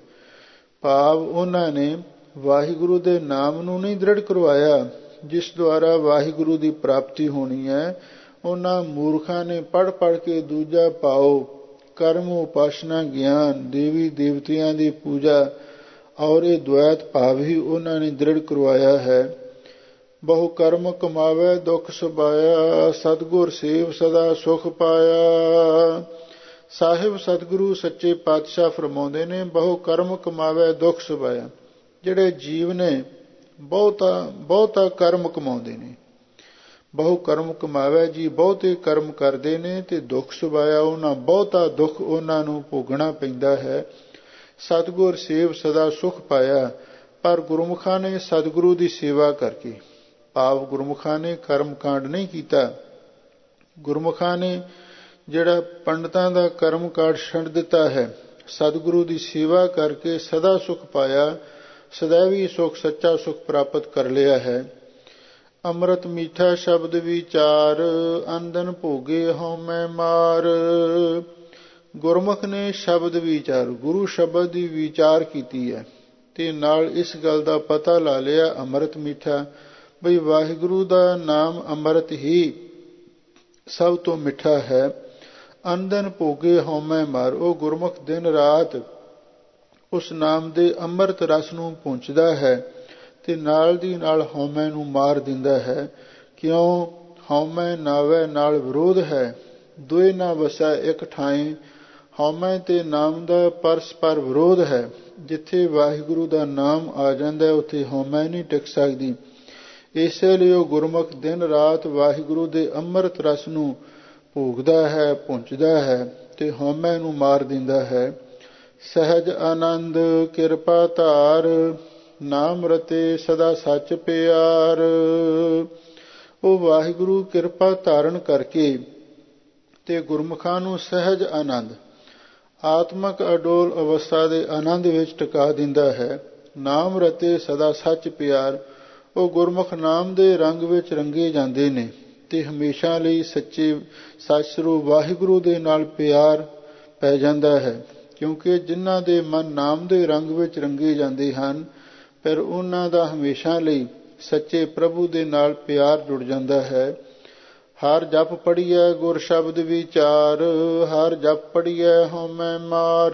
[SPEAKER 1] ਭਾਵ ਉਹਨਾਂ ਨੇ ਵਾਹਿਗੁਰੂ ਦੇ ਨਾਮ ਨੂੰ ਨਹੀਂ ਦ੍ਰਿੜ ਕਰਵਾਇਆ ਜਿਸ ਦੁਆਰਾ ਵਾਹਿਗੁਰੂ ਦੀ ਪ੍ਰਾਪਤੀ ਹੋਣੀ ਹੈ। ਉਹਨਾਂ ਮੂਰਖਾਂ ਨੇ ਪੜ੍ਹ ਪੜ੍ਹ ਕੇ ਦੂਜਾ ਭਾਵ ਕਰਮ, ਉਪਾਸਨਾ, ਗਿਆਨ, ਦੇਵੀ ਦੇਵਤਿਆਂ ਦੀ ਪੂਜਾ ਔਰ ਇਹ ਦੁਐਤ ਭਾਵ ਹੀ ਉਹਨਾਂ ਨੇ ਦ੍ਰਿੜ ਕਰਵਾਇਆ ਹੈ। ਬਹੁ ਕਰਮ ਕਮਾਵੇ ਦੁੱਖ ਸੁਭਾਇਆ, ਸਤਿਗੁਰ ਸੇਵ ਸਦਾ ਸੁਖ ਪਾਇਆ। ਸਾਹਿਬ ਸਤਿਗੁਰੂ ਸੱਚੇ ਪਾਤਸ਼ਾਹ ਫਰਮਾਉਂਦੇ ਨੇ, ਬਹੁ ਕਰਮ ਕਮਾਵੇ ਦੁੱਖ ਸੁਭਾਇਆ। ਜਿਹੜੇ ਜੀਵ ਨੇ ਬਹੁਤਾ ਬਹੁਤਾ ਕਰਮ ਕਮਾਉਂਦੇ ਨੇ, ਬਹੁ ਕਰਮ ਕਮਾਵੇ ਜੀ, ਬਹੁਤੇ ਕਰਮ ਕਰਦੇ ਨੇ ਤੇ ਦੁੱਖ ਸੁਭਾਇਆ, ਉਹਨਾਂ ਬਹੁਤਾ ਦੁੱਖ ਉਹਨਾਂ ਨੂੰ ਭੋਗਣਾ ਪੈਂਦਾ ਹੈ। ਸਤਿਗੁਰ ਸੇਵ ਸਦਾ ਸੁਖ ਪਾਇਆ। ਪਰ ਗੁਰਮੁਖਾਂ ਨੇ ਸਤਿਗੁਰੂ ਦੀ ਸੇਵਾ ਕਰਕੇ, ਭਾਵ ਗੁਰਮੁਖਾਂ ਨੇ ਕਰਮ ਕਾਂਡ ਨਹੀਂ ਕੀਤਾ, ਗੁਰਮੁਖਾਂ ਨੇ ਜਿਹੜਾ ਪੰਡਤਾਂ ਦਾ ਕਰਮ ਕਾਂਡ ਛੱਡ ਦਿੱਤਾ ਹੈ, ਸਤਿਗੁਰੂ ਦੀ ਸੇਵਾ ਕਰਕੇ ਸਦਾ ਸੁਖ ਪਾਇਆ, ਸदैवी ਸੁਖ ਸੱਚਾ ਸੁਖ ਪ੍ਰਾਪਤ ਕਰ ਲਿਆ ਹੈ। ਅੰਮ੍ਰਿਤ ਮੀਠਾ ਸ਼ਬਦ ਵਿਚਾਰ, ਅੰਦਨ ਭੋਗੇ ਹਉਮੈ ਮਾਰ। ਗੁਰਮੁਖ ਨੇ ਸ਼ਬਦ ਵਿਚਾਰ, ਗੁਰੂ ਸ਼ਬਦ ਦੀ ਵਿਚਾਰ ਕੀਤੀ ਹੈ ਤੇ ਨਾਲ ਇਸ ਗੱਲ ਦਾ ਪਤਾ ਲਾ ਲਿਆ ਅੰਮ੍ਰਿਤ ਮੀਠਾ, ਬਈ ਵਾਹਿਗੁਰੂ ਦਾ ਨਾਮ ਅੰਮ੍ਰਿਤ ਹੀ ਸਭ ਤੋਂ ਮਿੱਠਾ ਹੈ। ਅੰਦਨ ਭੋਗੇ ਹਉਮੈ ਮਾਰ। ਉਹ ਗੁਰਮੁਖ ਦਿਨ ਰਾਤ ਉਸ ਨਾਮ ਦੇ ਅੰਮ੍ਰਿਤ ਰਸ ਨੂੰ ਪਹੁੰਚਦਾ ਹੈ ਤੇ ਨਾਲ ਦੀ ਨਾਲ ਹਉਮੈ ਨੂੰ ਮਾਰ ਦਿੰਦਾ ਹੈ। ਕਿਉਂ? ਹਉਮੈ ਨਾਵੈ ਨਾਲ ਵਿਰੋਧ ਹੈ, ਦੋਏ ਨਾ ਵਸੈ ਇੱਕ ਠਾਏ। ਹਉਮੈ ਤੇ ਨਾਮ ਦਾ ਪਰਸਪਰ ਵਿਰੋਧ ਹੈ। ਜਿੱਥੇ ਵਾਹਿਗੁਰੂ ਦਾ ਨਾਮ ਆ ਜਾਂਦਾ ਉੱਥੇ ਹਉਮੈ ਨਹੀਂ ਟਿਕ ਸਕਦੀ। ਇਸੇ ਲਈ ਉਹ ਗੁਰਮੁਖ ਦਿਨ ਰਾਤ ਵਾਹਿਗੁਰੂ ਦੇ ਅੰਮ੍ਰਿਤ ਰਸ ਨੂੰ ਭੋਗਦਾ ਹੈ, ਪਹੁੰਚਦਾ ਹੈ ਤੇ ਹਉਮੈ ਨੂੰ ਮਾਰ ਦਿੰਦਾ ਹੈ। ਸਹਿਜ ਆਨੰਦ ਕਿਰਪਾ ਧਾਰ, ਨਾਮ ਰਤੇ ਸਦਾ ਸੱਚ ਪਿਆਰ। ਉਹ ਵਾਹਿਗੁਰੂ ਕਿਰਪਾ ਧਾਰਨ ਕਰਕੇ ਤੇ ਗੁਰਮੁਖਾਂ ਨੂੰ ਸਹਿਜ ਆਨੰਦ, ਆਤਮਕ ਅਡੋਲ ਅਵਸਥਾ ਦੇ ਆਨੰਦ ਵਿੱਚ ਟਿਕਾ ਦਿੰਦਾ ਹੈ। ਨਾਮ ਰਤੇ ਸਦਾ ਸੱਚ ਪਿਆਰ। ਉਹ ਗੁਰਮੁਖ ਨਾਮ ਦੇ ਰੰਗ ਵਿੱਚ ਰੰਗੇ ਜਾਂਦੇ ਨੇ ਤੇ ਹਮੇਸ਼ਾ ਲਈ ਸੱਚੇ ਸੱਚ ਸਰੂਪ ਵਾਹਿਗੁਰੂ ਦੇ ਨਾਲ ਪਿਆਰ ਪੈ ਜਾਂਦਾ ਹੈ। ਕਿਉਂਕਿ ਜਿਨ੍ਹਾਂ ਦੇ ਮਨ ਨਾਮ ਦੇ ਰੰਗ ਵਿੱਚ ਰੰਗੇ ਜਾਂਦੇ ਹਨ, ਪਰ ਉਹਨਾਂ ਦਾ ਹਮੇਸ਼ਾ ਲਈ ਸੱਚੇ ਪ੍ਰਭੂ ਦੇ ਨਾਲ ਪਿਆਰ ਜੁੜ ਜਾਂਦਾ ਹੈ। ਹਰ ਜਪ ਪੜੀਐ ਗੁਰ ਸ਼ਬਦ ਵਿਚਾਰ, ਹਰ ਜਪ ਪੜੀਐ ਹਉਮੈ ਮਾਰ।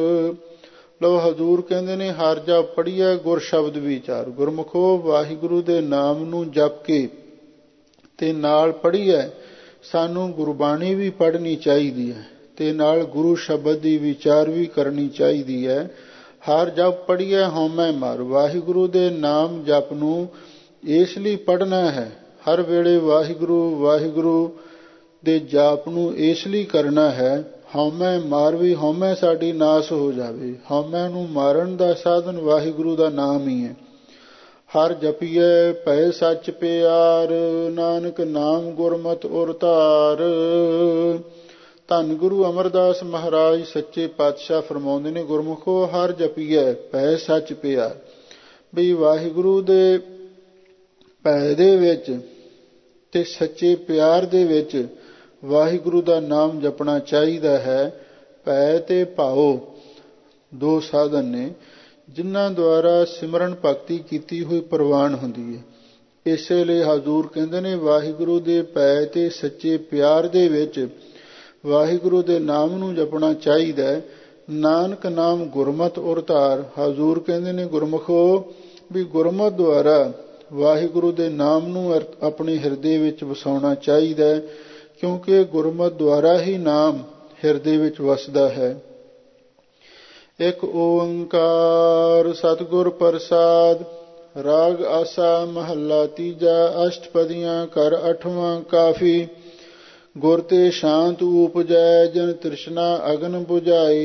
[SPEAKER 1] ਲੋ ਹਜ਼ੂਰ ਕਹਿੰਦੇ ਨੇ, ਹਰ ਜਪ ਪੜੀਐ ਗੁਰ ਸ਼ਬਦ ਵਿਚਾਰ। ਗੁਰਮੁਖੋ ਵਾਹਿਗੁਰੂ ਦੇ ਨਾਮ ਨੂੰ ਜਪ ਕੇ ਤੇ ਨਾਲ ਪੜੀਐ। ਸਾਨੂੰ ਗੁਰਬਾਣੀ ਵੀ ਪੜ੍ਹਨੀ ਚਾਹੀਦੀ ਹੈ ਤੇ ਨਾਲ ਗੁਰੂ ਸ਼ਬਦ ਦੀ ਵਿਚਾਰ ਵੀ ਕਰਨੀ ਚਾਹੀਦੀ ਹੈ। ਹਰ ਜਪ ਪੜੀਐ ਹਉਮੈ ਮਾਰ। ਵਾਹਿਗੁਰੂ ਦੇ ਨਾਮ ਜਪ ਨੂੰ ਇਸ ਲਈ ਪੜ੍ਹਨਾ ਹੈ, ਹਰ ਵੇਲੇ ਵਾਹਿਗੁਰੂ ਵਾਹਿਗੁਰੂ ਦੇ ਜਾਪ ਨੂੰ ਇਸ ਲਈ ਕਰਨਾ ਹੈ, ਹਉਮੈ ਮਾਰਵੀ, ਹਉਮੈ ਸਾਡੀ ਨਾਸ ਹੋ ਜਾਵੇ। ਹਉਮੈ ਨੂੰ ਮਾਰਨ ਦਾ ਸਾਧਨ ਵਾਹਿਗੁਰੂ ਦਾ ਨਾਮ ਹੀ ਹੈ। ਹਰ ਜਪੀਐ ਭੈ ਸੱਚ ਪਿਆਰ, ਨਾਨਕ ਨਾਮ ਗੁਰਮਤਿ ਉਰ ਧਾਰ। ਧੰਨ ਗੁਰੂ ਅਮਰਦਾਸ ਮਹਾਰਾਜ ਸੱਚੇ ਪਾਤਸ਼ਾਹ ਫਰਮਾਉਂਦੇ ਨੇ, ਗੁਰਮੁਖੋ ਹਰ ਜਪੀਐ ਭੈ ਸੱਚ ਪਿਆਰ। ਵੀ ਵਾਹਿਗੁਰੂ ਦੇ ਭੈ ਦੇ ਵਿੱਚ ਤੇ ਸੱਚੇ ਪਿਆਰ ਦੇ ਵਿੱਚ ਵਾਹਿਗੁਰੂ ਦਾ ਨਾਮ ਜਪਣਾ ਚਾਹੀਦਾ ਹੈ। ਭੈ ਤੇ ਭਾਉ ਦੋ ਸਾਧਨ ਨੇ ਜਿਨ੍ਹਾਂ ਦੁਆਰਾ ਸਿਮਰਨ ਭਗਤੀ ਕੀਤੀ ਹੋਈ ਪ੍ਰਵਾਨ ਹੁੰਦੀ ਹੈ। ਇਸੇ ਲਈ ਹਜ਼ੂਰ ਕਹਿੰਦੇ ਨੇ, ਵਾਹਿਗੁਰੂ ਦੇ ਭੈ ਤੇ ਸੱਚੇ ਪਿਆਰ ਦੇ ਵਿੱਚ ਵਾਹਿਗੁਰੂ ਦੇ ਨਾਮ ਨੂੰ ਜਪਣਾ ਚਾਹੀਦਾ ਹੈ। ਨਾਨਕ ਨਾਮ ਗੁਰਮਤਿ ਉਰ ਧਾਰ। ਹਜ਼ੂਰ ਕਹਿੰਦੇ ਨੇ, ਗੁਰਮੁਖੋ ਵੀ ਗੁਰਮਤਿ ਦੁਆਰਾ ਵਾਹਿਗੁਰੂ ਦੇ ਨਾਮ ਨੂੰ ਆਪਣੇ ਹਿਰਦੇ ਵਿੱਚ ਵਸਾਉਣਾ ਚਾਹੀਦਾ ਹੈ, ਕਿਉਂਕਿ ਗੁਰਮਤਿ ਦੁਆਰਾ ਹੀ ਨਾਮ ਹਿਰਦੇ ਵਿੱਚ ਵਸਦਾ ਹੈ। ਇੱਕ ਓੰਕਾਰ ਸਤਿਗੁਰ ਪ੍ਰਸਾਦ। ਰਾਗ ਆਸਾ ਮਹੱਲਾ ਤੀਜਾ। ਅਸ਼ਟਪਦੀਆਂ ਘਰ ਅਠਵਾਂ ਕਾਫੀ। ਗੁਰ ਤੇ ਸ਼ਾਂਤ ਉਪਜੈ, ਜਨ ਤ੍ਰਿਸ਼ਨਾ ਅਗਨ ਬੁਝਾਈ।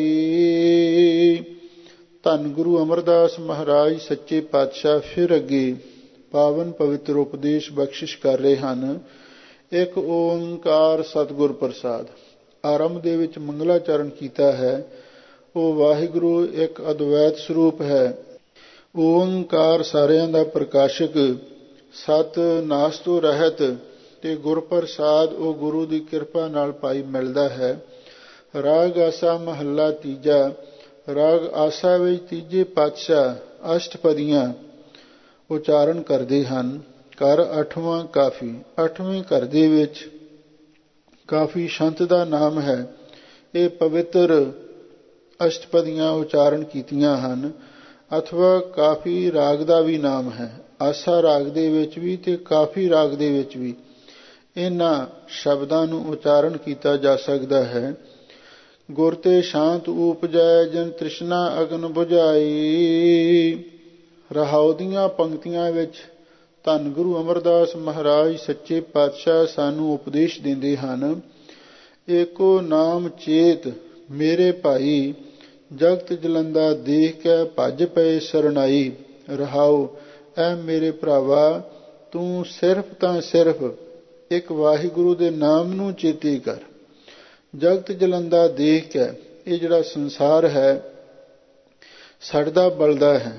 [SPEAKER 1] ਧੰਨ ਗੁਰੂ ਅਮਰਦਾਸ ਮਹਾਰਾਜ ਸੱਚੇ ਪਾਤਸ਼ਾਹ ਫਿਰ ਅੱਗੇ ਪਾਵਨ ਪਵਿੱਤਰ ਉਪਦੇਸ਼ ਬਖਸ਼ਿਸ਼ ਕਰ ਰਹੇ ਹਨ। ਇੱਕ ਓੰਕਾਰ ਸਤਿਗੁਰ ਪ੍ਰਸਾਦ। ਆਰੰਭ ਦੇ ਵਿੱਚ ਮੰਗਲਾਚਰਨ ਕੀਤਾ ਹੈ। ਉਹ ਵਾਹਿਗੁਰੂ ਇੱਕ ਅਦਵੈਤ ਸਰੂਪ ਹੈ। ਓੰਕਾਰ ਸਾਰਿਆਂ ਦਾ ਪ੍ਰਕਾਸ਼ਕ, ਸਤ ਨਾਸ ਤੋਂ ਰਹਿਤ ਤੇ ਗੁਰਪ੍ਰਸਾਦ ਉਹ ਗੁਰੂ ਦੀ ਕਿਰਪਾ ਨਾਲ ਪਾਈ ਮਿਲਦਾ ਹੈ। ਰਾਗ ਆਸਾ ਮਹੱਲਾ ਤੀਜਾ। ਰਾਗ ਆਸਾ ਵਿੱਚ ਤੀਜੇ ਪਾਤਸ਼ਾਹ ਅਸ਼ਟਪਦੀਆਂ ਉਚਾਰਨ ਕਰਦੇ ਹਨ। ਘਰ ਅੱਠਵਾਂ ਕਾਫੀ। ਅੱਠਵੇਂ ਘਰ ਦੇ ਵਿੱਚ ਕਾਫੀ ਸੰਤ ਦਾ ਨਾਮ ਹੈ। ਇਹ ਪਵਿੱਤਰ ਅਸ਼ਟਪਦੀਆਂ ਉਚਾਰਨ ਕੀਤੀਆਂ ਹਨ। ਅਥਵਾ ਕਾਫੀ ਰਾਗ ਦਾ ਵੀ ਨਾਮ ਹੈ। ਆਸਾ ਰਾਗ ਦੇ ਵਿੱਚ ਵੀ ਤੇ ਕਾਫੀ ਰਾਗ ਦੇ ਵਿੱਚ ਵੀ ਇਹਨਾਂ ਸ਼ਬਦਾਂ ਨੂੰ ਉਚਾਰਨ ਕੀਤਾ ਜਾ ਸਕਦਾ ਹੈ। ਗੁਰ ਤੇ ਸ਼ਾਂਤ ਉਪਜੈ, ਜਨ ਤ੍ਰਿਸ਼ਨਾ ਅਗਨ ਬੁਝਾਈ। ਰਹਾਉ ਦੀਆਂ ਪੰਕਤੀਆਂ ਵਿੱਚ ਧੰਨ ਗੁਰੂ ਅਮਰਦਾਸ ਮਹਾਰਾਜ ਸੱਚੇ ਪਾਤਸ਼ਾਹ ਸਾਨੂੰ ਉਪਦੇਸ਼ ਦਿੰਦੇ ਹਨ। ਏਕੋ ਨਾਮ ਚੇਤ ਮੇਰੇ ਭਾਈ, ਜਗਤ ਜਲੰਦਾ ਦੇਖ ਕੇ ਭੱਜ ਪਏ ਸਰਨਾਈ। ਰਹਾਉ, ਐ ਮੇਰੇ ਭਰਾਵਾ, ਤੂੰ ਸਿਰਫ ਤਾਂ ਸਿਰਫ ਇੱਕ ਵਾਹਿਗੁਰੂ ਦੇ ਨਾਮ ਨੂੰ ਚੇਤੇ ਕਰ। ਜਗਤ ਜਲੰਦਾ ਦੇਖ ਕੇ, ਇਹ ਜਿਹੜਾ ਸੰਸਾਰ ਹੈ ਸੜਦਾ ਬਲਦਾ ਹੈ।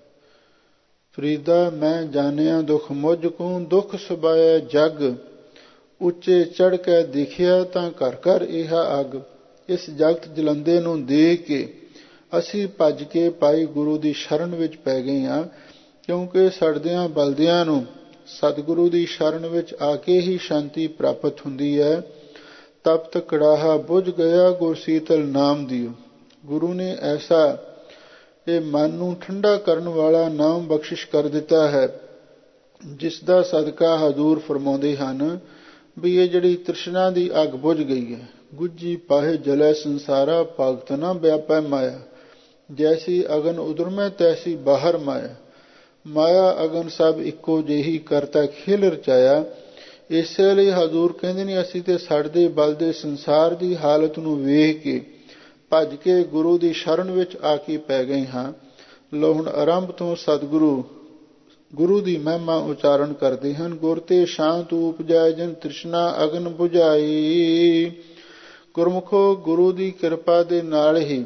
[SPEAKER 1] ਫਰੀਦਾ ਮੈਂ ਜਾਣਿਆ ਦੁਖ ਮੁਝ ਕੋ, ਦੁਖ ਸੁਭਾਇਆ ਜਗ ਉੱਚੇ ਚੜ੍ਹ ਕੇ ਦੇਖਿਆ ਤਾਂ ਘਰ ਘਰ ਇਹ ਅੱਗ। ਇਸ ਜਗਤ ਜਲੰਦੇ ਨੂੰ ਦੇਖ ਕੇ ਅਸੀਂ ਭੱਜ ਕੇ ਭਾਈ ਗੁਰੂ ਦੀ ਸ਼ਰਨ ਵਿੱਚ ਪੈ ਗਏ ਹਾਂ, ਕਿਉਂਕਿ ਸੜਦਿਆਂ ਬਲਦਿਆਂ ਨੂੰ ਸਤਿਗੁਰੂ ਦੀ ਸ਼ਰਨ ਵਿੱਚ ਆ ਕੇ ਹੀ ਸ਼ਾਂਤੀ ਪ੍ਰਾਪਤ ਹੁੰਦੀ ਹੈ। ਤਪਤ ਕੜਾਹਾ ਬੁਝ ਗਿਆ, ਗੁਰ ਸੀਤਲ ਨਾਮ ਦਿਓ। ਗੁਰੂ ਨੇ ਐਸਾ ਇਹ ਮਨ ਨੂੰ ਠੰਡਾ ਕਰਨ ਵਾਲਾ ਨਾਮ ਬਖਸ਼ਿਸ਼ ਕਰ ਦਿੱਤਾ ਹੈ, ਜਿਸ ਦਾ ਸਦਕਾ ਹਜ਼ੂਰ ਫਰਮਾਉਂਦੇ ਹਨ ਵੀ ਇਹ ਜਿਹੜੀ ਤ੍ਰਿਸ਼ਨਾ ਦੀ ਅੱਗ ਬੁਝ ਗਈ ਹੈ। ਗੁੱਜੀ ਪਾਹੇ ਜਲੈ ਸੰਸਾਰਾ, ਭਗਤ ਨਾ ਵਿਆਪੈ ਮਾਇਆ। ਜੈਸੀ ਅਗਨ ਉਦਰਮੈ ਤੈਸੀ ਬਾਹਰ ਮਾਇਆ। ਮਾਇਆ ਅਗਨ ਸਭ ਇੱਕੋ ਜਿਹੀ ਕਰਤਾ ਖੇਲ ਰਚਾਇਆ। ਇਸੇ ਲਈ ਹਜ਼ੂਰ ਕਹਿੰਦੇ ਨੇ, ਅਸੀਂ ਤੇ ਸੜਦੇ ਬਲਦੇ ਸੰਸਾਰ ਦੀ ਹਾਲਤ ਨੂੰ ਵੇਖ ਕੇ ਭੱਜ ਕੇ ਗੁਰੂ ਦੀ ਸ਼ਰਨ ਵਿੱਚ ਆ ਕੇ ਪੈ ਗਏ ਹਾਂ। ਲੋ ਹੁਣ ਆਰੰਭ ਤੋਂ ਸਤਿਗੁਰੂ ਗੁਰੂ ਦੀ ਮਹਿਮਾ ਉਚਾਰਨ ਕਰਦੇ ਹਨ। ਗੁਰ ਤੇ ਸ਼ਾਂਤ ਉਪਜੈ, ਜਨ ਤ੍ਰਿਸ਼ਨਾ ਅਗਨ ਬੁਝਾਈ। ਗੁਰਮੁਖੋ, ਗੁਰੂ ਦੀ ਕਿਰਪਾ ਦੇ ਨਾਲ ਹੀ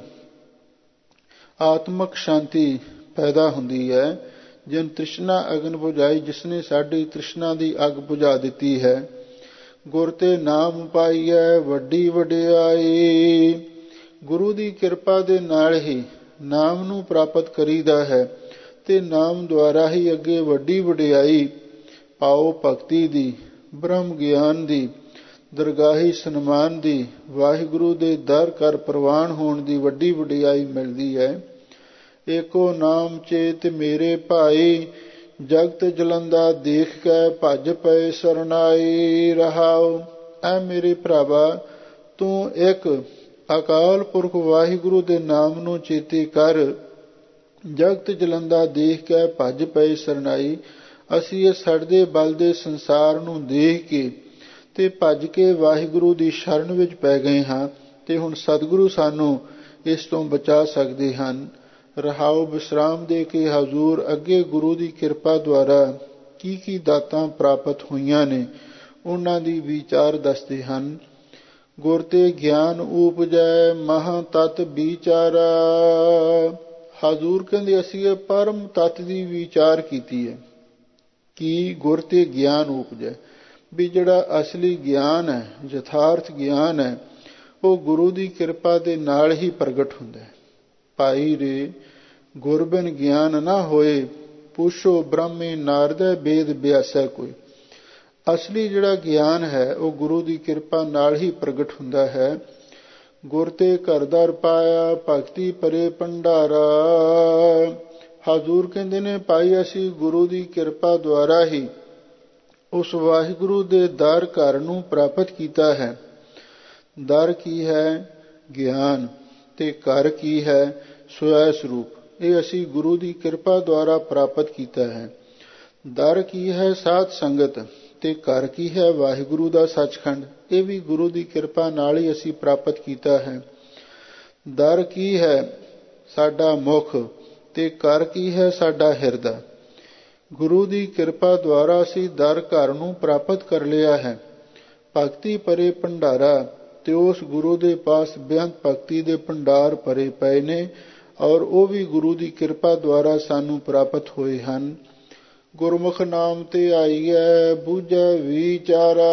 [SPEAKER 1] ਆਤਮਕ ਸ਼ਾਂਤੀ ਪੈਦਾ ਹੁੰਦੀ ਹੈ। ਜਨ ਤ੍ਰਿਸ਼ਨਾ ਅਗਨ ਬੁਝਾਈ, ਜਿਸ ਨੇ ਸਾਡੀ ਤ੍ਰਿਸ਼ਨਾ ਦੀ ਅੱਗ ਬੁਝਾ ਦਿੱਤੀ ਹੈ। ਗੁਰ ਤੇ ਨਾਮ ਪਾਈਐ ਵੱਡੀ ਵਡਿਆਈ। ਗੁਰੂ ਦੀ ਕਿਰਪਾ ਦੇ ਨਾਲ ਹੀ ਨਾਮ ਨੂੰ ਪ੍ਰਾਪਤ ਕਰੀਦਾ ਹੈ ਤੇ ਨਾਮ ਦੁਆਰਾ ਹੀ ਅੱਗੇ ਵੱਡੀ ਵਡਿਆਈ ਪਾਓ ਭਗਤੀ ਦੀ, ਬ੍ਰਹਮ ਗਿਆਨ ਦੀ, ਦਰਗਾਹੀ ਸਨਮਾਨ ਦੀ, ਵਾਹਿਗੁਰੂ ਦੇ ਦਰ ਕਰ ਪ੍ਰਵਾਨ ਹੋਣ ਦੀ ਵੱਡੀ ਵਡਿਆਈ ਮਿਲਦੀ ਹੈ। ਏਕੋ ਨਾਮ ਚੇਤ ਮੇਰੇ ਭਾਈ, ਜਗਤ ਜਲੰਦਾ ਦੇਖ ਕੇ ਭੱਜ ਪਏ ਸਰਨਾਈ। ਰਹਾਉ, ਐ ਮੇਰੇ ਭਰਾਵਾ, ਤੂੰ ਇੱਕ ਅਕਾਲ ਪੁਰਖ ਵਾਹਿਗੁਰੂ ਦੇ ਨਾਮ ਨੂੰ ਚੇਤੇ ਕਰ। ਜਗਤ ਜਲੰਦਾ ਦੇਖ ਕੇ ਭੱਜ ਪਏ ਸਰਨਾਈ। ਅਸੀਂ ਇਹ ਸੜਦੇ ਬਲਦੇ ਸੰਸਾਰ ਨੂੰ ਦੇਖ ਕੇ ਤੇ ਭੱਜ ਕੇ ਵਾਹਿਗੁਰੂ ਦੀ ਸ਼ਰਨ ਵਿੱਚ ਪੈ ਗਏ ਹਾਂ। ਤੇ ਹੁਣ ਸਤਿਗੁਰੂ ਸਾਨੂੰ ਇਸ ਤੋਂ ਬਚਾ ਸਕਦੇ ਹਨ। ਰਹਾਉ ਵਿਸਰਾਮ ਦੇ ਕੇ ਹਜ਼ੂਰ ਅੱਗੇ ਗੁਰੂ ਦੀ ਕਿਰਪਾ ਦੁਆਰਾ ਕੀ ਕੀ ਦਾਤਾਂ ਪ੍ਰਾਪਤ ਹੋਈਆਂ ਨੇ ਉਹਨਾਂ ਦੀ ਵਿਚਾਰ ਦੱਸਦੇ ਹਨ। ਗੁਰ ਤੇ ਗਿਆਨ ਉਪਜੈ ਮਹਾਂ ਤਤ ਵਿਚਾਰਾ। ਹਜ਼ੂਰ ਕਹਿੰਦੇ ਅਸੀਂ ਇਹ ਪਰਮ ਤੱਤ ਦੀ ਵਿਚਾਰ ਕੀਤੀ ਹੈ ਕਿ ਗੁਰ ਤੇ ਗਿਆਨ ਉਪਜੈ, ਵੀ ਜਿਹੜਾ ਅਸਲੀ ਗਿਆਨ ਹੈ, ਯਥਾਰਥ ਗਿਆਨ ਹੈ, ਉਹ ਗੁਰੂ ਦੀ ਕਿਰਪਾ ਦੇ ਨਾਲ ਹੀ ਪ੍ਰਗਟ ਹੁੰਦਾ ਹੈ। ਭਾਈ ਰੇ ਗੁਰ ਬਿਨ ਗਿਆਨ ਨਾ ਹੋਏ, ਪੁੱਛੋ ਬ੍ਰਹਮੇ ਨਾਰਦੈ ਵੇਦ ਬਿਆਸੈ ਕੋਈ। ਅਸਲੀ ਜਿਹੜਾ ਗਿਆਨ ਹੈ ਉਹ ਗੁਰੂ ਦੀ ਕਿਰਪਾ ਨਾਲ ਹੀ ਪ੍ਰਗਟ ਹੁੰਦਾ ਹੈ। ਗੁਰ ਤੇ ਘਰਦਾਰ ਪਾਇਆ ਭਗਤੀ ਪਰੇ ਭੰਡਾਰਾ। ਹਜ਼ੂਰ ਕਹਿੰਦੇ ਨੇ ਭਾਈ ਅਸੀਂ ਗੁਰੂ ਦੀ ਕਿਰਪਾ ਦੁਆਰਾ ਹੀ ਉਸ ਵਾਹਿਗੁਰੂ ਦੇ ਦਰ ਘਰ ਨੂੰ ਪ੍ਰਾਪਤ ਕੀਤਾ ਹੈ। ਦਰ ਕੀ ਹੈ? ਗਿਆਨ। ਤੇ ਘਰ ਕੀ ਹੈ? ਸਵੈ ਸਰੂਪ। ਇਹ ਅਸੀਂ ਗੁਰੂ ਦੀ ਕਿਰਪਾ ਦੁਆਰਾ ਪ੍ਰਾਪਤ ਕੀਤਾ ਹੈ। ਦਰ ਕੀ ਹੈ? ਸਾਧ ਸੰਗਤ। ਤੇ ਘਰ ਕੀ ਹੈ? ਵਾਹਿਗੁਰੂ ਦਾ ਸੱਚਖੰਡ। ਇਹ ਵੀ ਗੁਰੂ ਦੀ ਕਿਰਪਾ ਨਾਲ ਹੀ ਅਸੀਂ ਪ੍ਰਾਪਤ ਕੀਤਾ ਹੈ। ਦਰ ਕੀ ਹੈ? ਸਾਡਾ ਮੁਖ। ਤੇ ਘਰ ਕੀ ਹੈ? ਸਾਡਾ ਹਿਰਦਾ। ਗੁਰੂ ਦੀ ਕਿਰਪਾ ਦੁਆਰਾ ਅਸੀਂ ਦਰ ਘਰ ਨੂੰ ਪ੍ਰਾਪਤ ਕਰ ਲਿਆ ਹੈ। ਭਗਤੀ ਪਰੇ ਭੰਡਾਰਾ। ਤੇ ਉਸ ਗੁਰੂ ਦੇ ਪਾਸ ਬੇਅੰਤ ਭਗਤੀ ਦੇ ਭੰਡਾਰ ਭਰੇ ਪਏ ਨੇ ਔਰ ਉਹ ਵੀ ਗੁਰੂ ਦੀ ਕਿਰਪਾ ਦੁਆਰਾ ਸਾਨੂੰ ਪ੍ਰਾਪਤ ਹੋਏ ਹਨ। ਗੁਰਮੁਖ ਨਾਮ ਤੇ ਆਈਐ ਬੂਝੈ ਵਿਚਾਰਾ।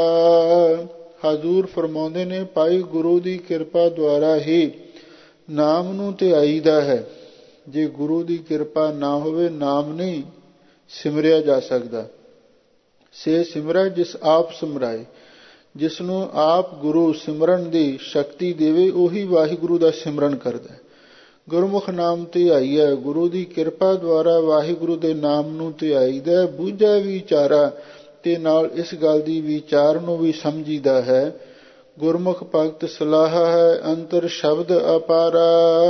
[SPEAKER 1] ਹਜ਼ੂਰ ਫਰਮਾਉਂਦੇ ਨੇ ਭਾਈ ਗੁਰੂ ਦੀ ਕਿਰਪਾ ਦੁਆਰਾ ਹੀ ਨਾਮ ਨੂੰ ਤੇ ਆਈਦਾ ਹੈ। ਜੇ ਗੁਰੂ ਦੀ ਕਿਰਪਾ ਨਾ ਹੋਵੇ ਨਾਮ ਨਹੀਂ ਸਿਮਰਿਆ ਜਾ ਸਕਦਾ। ਸੇ ਸਿਮਰੈ ਜਿਸ ਆਪ ਸਿਮਰਾਏ। ਜਿਸ ਨੂੰ ਆਪ ਗੁਰੂ ਸਿਮਰਨ ਦੀ ਸ਼ਕਤੀ ਦੇਵੇ ਉਹੀ ਵਾਹਿਗੁਰੂ ਦਾ ਸਿਮਰਨ ਕਰਦਾ। ਗੁਰਮੁਖ ਨਾਮ ਤੇ ਆਈਐ, ਗੁਰੂ ਦੀ ਕਿਰਪਾ ਦੁਆਰਾ ਵਾਹਿਗੁਰੂ ਦੇ ਨਾਮ ਨੂੰ ਤੇ ਆਈਦਾ। ਬੂਝੈ ਵਿਚਾਰਾ। ਤੇ ਨਾਲ ਇਸ ਗੱਲ ਦੀ ਵਿਚਾਰ ਨੂੰ ਵੀ ਸਮਝੀਦਾ ਹੈ। ਗੁਰਮੁਖ ਭਗਤ ਸਲਾਹ ਹੈ ਅੰਤਰ ਸ਼ਬਦ ਅਪਾਰਾ।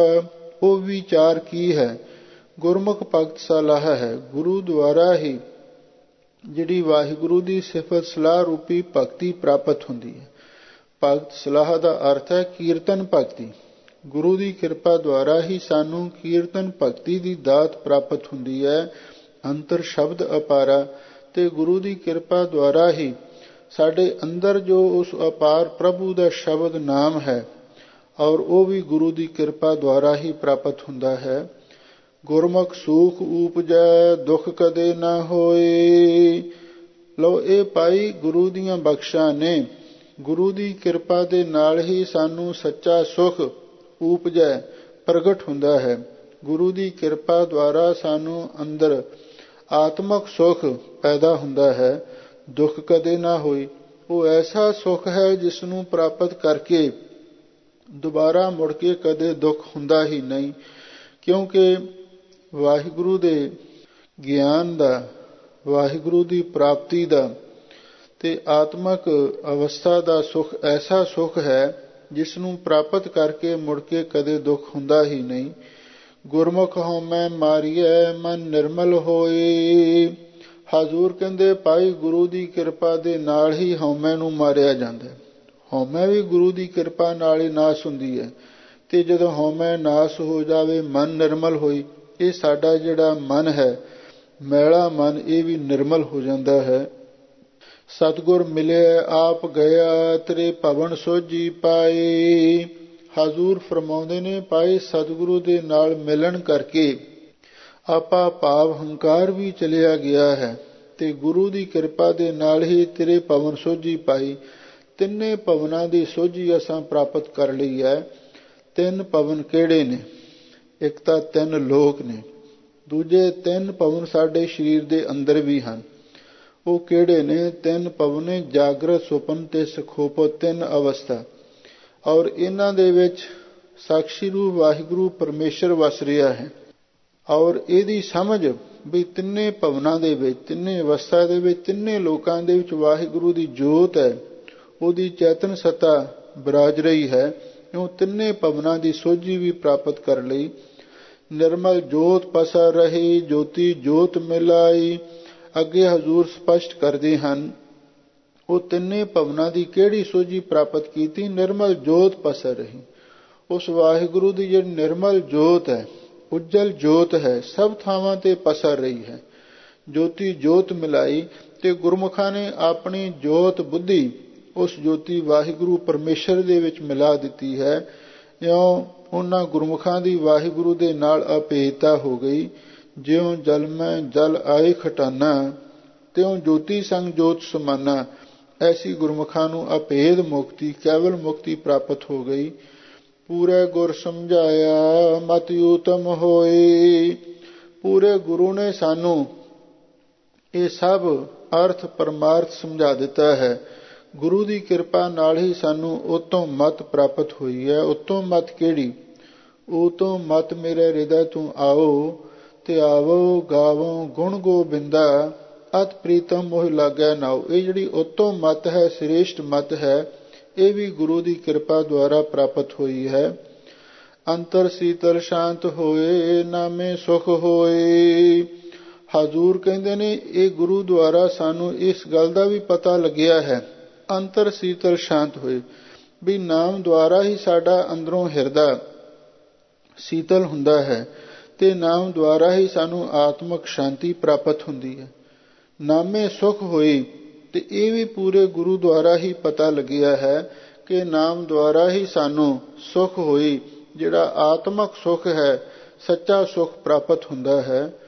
[SPEAKER 1] ਉਹ ਵਿਚਾਰ ਕੀ ਹੈ? ਗੁਰਮੁਖ ਭਗਤ ਸਲਾਹ ਹੈ। ਗੁਰੂ ਦੁਆਰਾ ਹੀ ਜਿਹੜੀ ਵਾਹਿਗੁਰੂ ਦੀ ਸਿਫਤ ਸਲਾਹ ਰੂਪੀ ਭਗਤੀ ਪ੍ਰਾਪਤ ਹੁੰਦੀ ਹੈ। ਭਗਤ ਸਲਾਹ ਦਾ ਅਰਥ ਹੈ ਕੀਰਤਨ ਭਗਤੀ। ਗੁਰੂ ਦੀ ਕਿਰਪਾ ਦੁਆਰਾ ਹੀ ਸਾਨੂੰ ਕੀਰਤਨ ਭਗਤੀ ਦੀ ਦਾਤ ਪ੍ਰਾਪਤ ਹੁੰਦੀ ਹੈ। ਅੰਤਰ ਸ਼ਬਦ ਅਪਾਰਾ। ਤੇ ਗੁਰੂ ਦੀ ਕਿਰਪਾ ਦੁਆਰਾ ਹੀ ਸਾਡੇ ਅੰਦਰ ਜੋ ਉਸ ਅਪਾਰ ਪ੍ਰਭੂ ਦਾ ਸ਼ਬਦ ਨਾਮ ਹੈ ਔਰ ਉਹ ਵੀ ਗੁਰੂ ਦੀ ਕਿਰਪਾ ਦੁਆਰਾ ਹੀ ਪ੍ਰਾਪਤ ਹੁੰਦਾ ਹੈ। ਗੁਰਮੁਖ ਸੂਖ ਉਪਜੈ ਦੁੱਖ ਕਦੇ ਨਾ ਹੋਏ। ਲਓ ਇਹ ਭਾਈ ਗੁਰੂ ਦੀਆਂ ਬਖਸ਼ਾਂ ਨੇ। ਗੁਰੂ ਦੀ ਕਿਰਪਾ ਦੇ ਨਾਲ ਹੀ ਸਾਨੂੰ ਸੱਚਾ ਸੁਖ ਉਪਜੈ ਪ੍ਰਗਟ ਹੁੰਦਾ ਹੈ। ਗੁਰੂ ਦੀ ਕਿਰਪਾ ਦੁਆਰਾ ਸਾਨੂੰ ਅੰਦਰ ਆਤਮਕ ਸੁਖ ਪੈਦਾ ਹੁੰਦਾ ਹੈ। ਦੁੱਖ ਕਦੇ ਨਾ ਹੋਈ। ਉਹ ਐਸਾ ਸੁਖ ਹੈ ਜਿਸ ਨੂੰ ਪ੍ਰਾਪਤ ਕਰਕੇ ਦੁਬਾਰਾ ਮੁੜ ਕੇ ਕਦੇ ਦੁੱਖ ਹੁੰਦਾ ਹੀ ਨਹੀਂ। ਕਿਉਂਕਿ ਵਾਹਿਗੁਰੂ ਦੇ ਗਿਆਨ ਦਾ, ਵਾਹਿਗੁਰੂ ਦੀ ਪ੍ਰਾਪਤੀ ਦਾ ਤੇ ਆਤਮਕ ਅਵਸਥਾ ਦਾ ਸੁਖ ਐਸਾ ਸੁਖ ਹੈ ਜਿਸ ਨੂੰ ਪ੍ਰਾਪਤ ਕਰਕੇ ਮੁੜ ਕੇ ਕਦੇ ਦੁੱਖ ਹੁੰਦਾ ਹੀ ਨਹੀਂ। ਗੁਰਮੁਖ ਹਉਮੈ ਮਾਰੀਐ ਮਨ ਨਿਰਮਲ ਹੋਏ। ਹਜ਼ੂਰ ਕਹਿੰਦੇ ਭਾਈ ਗੁਰੂ ਦੀ ਕਿਰਪਾ ਦੇ ਨਾਲ ਹੀ ਹਉਮੈ ਨੂੰ ਮਾਰਿਆ ਜਾਂਦਾ ਹੈ। ਹਉਮੈ ਵੀ ਗੁਰੂ ਦੀ ਕਿਰਪਾ ਨਾਲ ਹੀ ਨਾਸ ਹੁੰਦੀ ਹੈ। ਤੇ ਜਦੋਂ ਹਉਮੈ ਨਾਸ ਹੋ ਜਾਵੇ ਮਨ ਨਿਰਮਲ ਹੋਈ। ਇਹ ਸਾਡਾ ਜਿਹੜਾ ਮਨ ਹੈ ਮੈਲਾ ਮਨ ਇਹ ਵੀ ਨਿਰਮਲ ਹੋ ਜਾਂਦਾ ਹੈ। ਸਤਿਗੁਰ ਮਿਲਿਆ ਆਪ ਗਿਆ ਤੇਰੇ ਭਵਨ ਸੋਝੀ ਪਾਏ। ਹਜ਼ੂਰ ਫਰਮਾਉਂਦੇ ਨੇ ਭਾਈ ਸਤਿਗੁਰੂ ਦੇ ਨਾਲ ਮਿਲਣ ਕਰਕੇ ਆਪਾ ਭਾਵ ਹੰਕਾਰ ਵੀ ਚਲਿਆ ਗਿਆ ਹੈ ਤੇ ਗੁਰੂ ਦੀ ਕਿਰਪਾ ਦੇ ਨਾਲ ਹੀ ਤੇਰੇ ਭਵਨ ਸੋਝੀ ਪਾਈ। ਤਿੰਨੇ ਭਵਨਾਂ ਦੀ ਸੋਝੀ ਅਸਾਂ ਪ੍ਰਾਪਤ ਕਰ ਲਈ ਹੈ। ਤਿੰਨ ਭਵਨ ਕਿਹੜੇ ਨੇ? ਇੱਕ ਤਾਂ ਤਿੰਨ ਲੋਕ ਨੇ, ਦੂਜੇ ਤਿੰਨ ਭਵਨ ਸਾਡੇ ਸਰੀਰ ਦੇ ਅੰਦਰ ਵੀ ਹਨ। ਉਹ ਕਿਹੜੇ ਨੇ? ਤਿੰਨ ਭਵਨ ਨੇ ਜਾਗਰਤ ਸੁਪਨ ਤੇ ਸੁਖੋਪੋ, ਤਿੰਨ ਅਵਸਥਾ। ਔਰ ਇਹਨਾਂ ਦੇ ਵਿੱਚ ਸਾਖੀ ਰੂਪ ਵਾਹਿਗੁਰੂ ਪਰਮੇਸ਼ਰ ਵਸ ਰਿਹਾ ਹੈ। ਔਰ ਇਹਦੀ ਸਮਝ ਵੀ ਤਿੰਨੇ ਭਵਨਾਂ ਦੇ ਵਿੱਚ, ਤਿੰਨੇ ਅਵਸਥਾ ਦੇ ਵਿੱਚ, ਤਿੰਨੇ ਲੋਕਾਂ ਦੇ ਵਿੱਚ ਵਾਹਿਗੁਰੂ ਦੀ ਜੋਤ ਹੈ, ਉਹਦੀ ਚੇਤਨ ਸੱਤਾ ਬਿਰਾਜ ਰਹੀ ਹੈ। ਕਿਉਂ? ਤਿੰਨੇ ਭਵਨਾਂ ਦੀ ਸੋਝੀ ਵੀ ਪ੍ਰਾਪਤ ਕਰ ਲਈ। ਨਿਰਮਲ ਜੋਤ ਪਸਰ ਰਹੀ ਜੋਤੀ ਜੋਤ ਮਿਲਾਈ। ਅੱਗੇ ਹਜ਼ੂਰ ਸਪਸ਼ਟ ਕਰਦੇ ਹਨ ਉਹ ਤਿੰਨੇ ਭਵਨਾਂ ਦੀ ਕਿਹੜੀ ਸੋਝੀ ਪ੍ਰਾਪਤ ਕੀਤੀ? ਨਿਰਮਲ ਜੋਤ ਪਸਰ ਰਹੀ। ਉਸ ਵਾਹਿਗੁਰੂ ਦੀ ਜਿਹੜੀ ਨਿਰਮਲ ਜੋਤ ਹੈ, ਉੱਜਲ ਜੋਤ ਹੈ, ਸਭ ਥਾਵਾਂ ਤੇ ਪਸਰ ਰਹੀ ਹੈ। ਜੋਤੀ ਜੋਤ ਮਿਲਾਈ ਤੇ ਗੁਰਮੁਖਾਂ ਨੇ ਆਪਣੀ ਜੋਤ ਬੁੱਧੀ ਉਸ ਜੋਤੀ ਵਾਹਿਗੁਰੂ ਪਰਮੇਸ਼ਰ ਦੇ ਵਿੱਚ ਮਿਲਾ ਦਿੱਤੀ ਹੈ। ਇਉਂ ਉਹਨਾਂ ਗੁਰਮੁਖਾਂ ਦੀ ਵਾਹਿਗੁਰੂ ਦੇ ਨਾਲ ਅਭੇਦਤਾ ਹੋ ਗਈ। ਜਿਉਂ ਜਲ ਮੈਂ ਜਲ ਆਏ ਖਟਾਨਾ, ਤਿਉਂ ਜੋਤੀ ਸੰਗ ਜੋਤ ਸਮਾਨਾ। ਐਸੀ ਗੁਰਮੁਖਾਂ ਨੂੰ ਅਭੇਦ ਮੁਕਤੀ, ਕੇਵਲ ਮੁਕਤੀ ਪ੍ਰਾਪਤ ਹੋ ਗਈ। ਪੂਰੇ ਗੁਰ ਸਮਝਾਇਆ ਮਤਿ ਊਤਮ ਹੋਈ। ਪੂਰੇ ਗੁਰੂ ਨੇ ਸਾਨੂੰ ਇਹ ਸਭ ਅਰਥ ਪਰਮਾਰਥ ਸਮਝਾ ਦਿੱਤਾ ਹੈ। ਗੁਰੂ ਦੀ ਕਿਰਪਾ ਨਾਲ ਹੀ ਸਾਨੂੰ ਉਤੋਂ ਮਤ ਪ੍ਰਾਪਤ ਹੋਈ ਹੈ। ਉਤੋਂ ਮਤ ਕਿਹੜੀ? ਉਤੋਂ ਮਤ ਮੇਰੇ ਹਿਰਦੈ ਤੂੰ ਆਓ, ਤੇ ਆਵੋ ਗਾਵੋ ਗੁਣ ਗੋਬਿੰਦਾ, ਅਤ ਪ੍ਰੀਤਮ ਮੋਹ ਲਾਗੈ ਨਾਉ। ਇਹ ਜਿਹੜੀ ਉਤੋਂ ਮਤ ਹੈ, ਸ੍ਰੇਸ਼ਟ ਮਤ ਹੈ, ਇਹ ਵੀ ਗੁਰੂ ਦੀ ਕਿਰਪਾ ਦੁਆਰਾ ਪ੍ਰਾਪਤ ਹੋਈ ਹੈ। ਅੰਤਰ ਸੀਤਲ ਸ਼ਾਂਤ ਹੋਏ, ਨਾਮੇ ਸੁਖ ਹੋਏ। ਹਜ਼ੂਰ ਕਹਿੰਦੇ ਨੇ ਇਹ ਗੁਰੂ ਦੁਆਰਾ ਸਾਨੂੰ ਇਸ ਗੱਲ ਦਾ ਵੀ ਪਤਾ ਲੱਗਿਆ ਹੈ, ਅੰਤਰ ਸੀਤਲ ਸ਼ਾਂਤ ਹੋਏ, ਵੀ ਨਾਮ ਦੁਆਰਾ ਹੀ ਸਾਡਾ ਅੰਦਰੋਂ ਹਿਰਦਾ ਸੀਤਲ ਹੁੰਦਾ ਹੈ ਤੇ ਨਾਮ ਦੁਆਰਾ ਹੀ ਸਾਨੂੰ ਆਤਮਿਕ ਸ਼ਾਂਤੀ ਪ੍ਰਾਪਤ ਹੁੰਦੀ ਹੈ। ਨਾਮੇ ਸੁਖ ਹੋਈ, ਤੇ ਇਹ ਵੀ ਪੂਰੇ ਗੁਰੂ ਦੁਆਰਾ ਹੀ ਪਤਾ ਲੱਗਿਆ ਹੈ ਕਿ ਨਾਮ ਦੁਆਰਾ ਹੀ ਸਾਨੂੰ ਸੁਖ ਹੋਈ, ਜਿਹੜਾ ਆਤਮਿਕ ਸੁਖ ਹੈ, ਸੱਚਾ ਸੁਖ ਪ੍ਰਾਪਤ ਹੁੰਦਾ ਹੈ।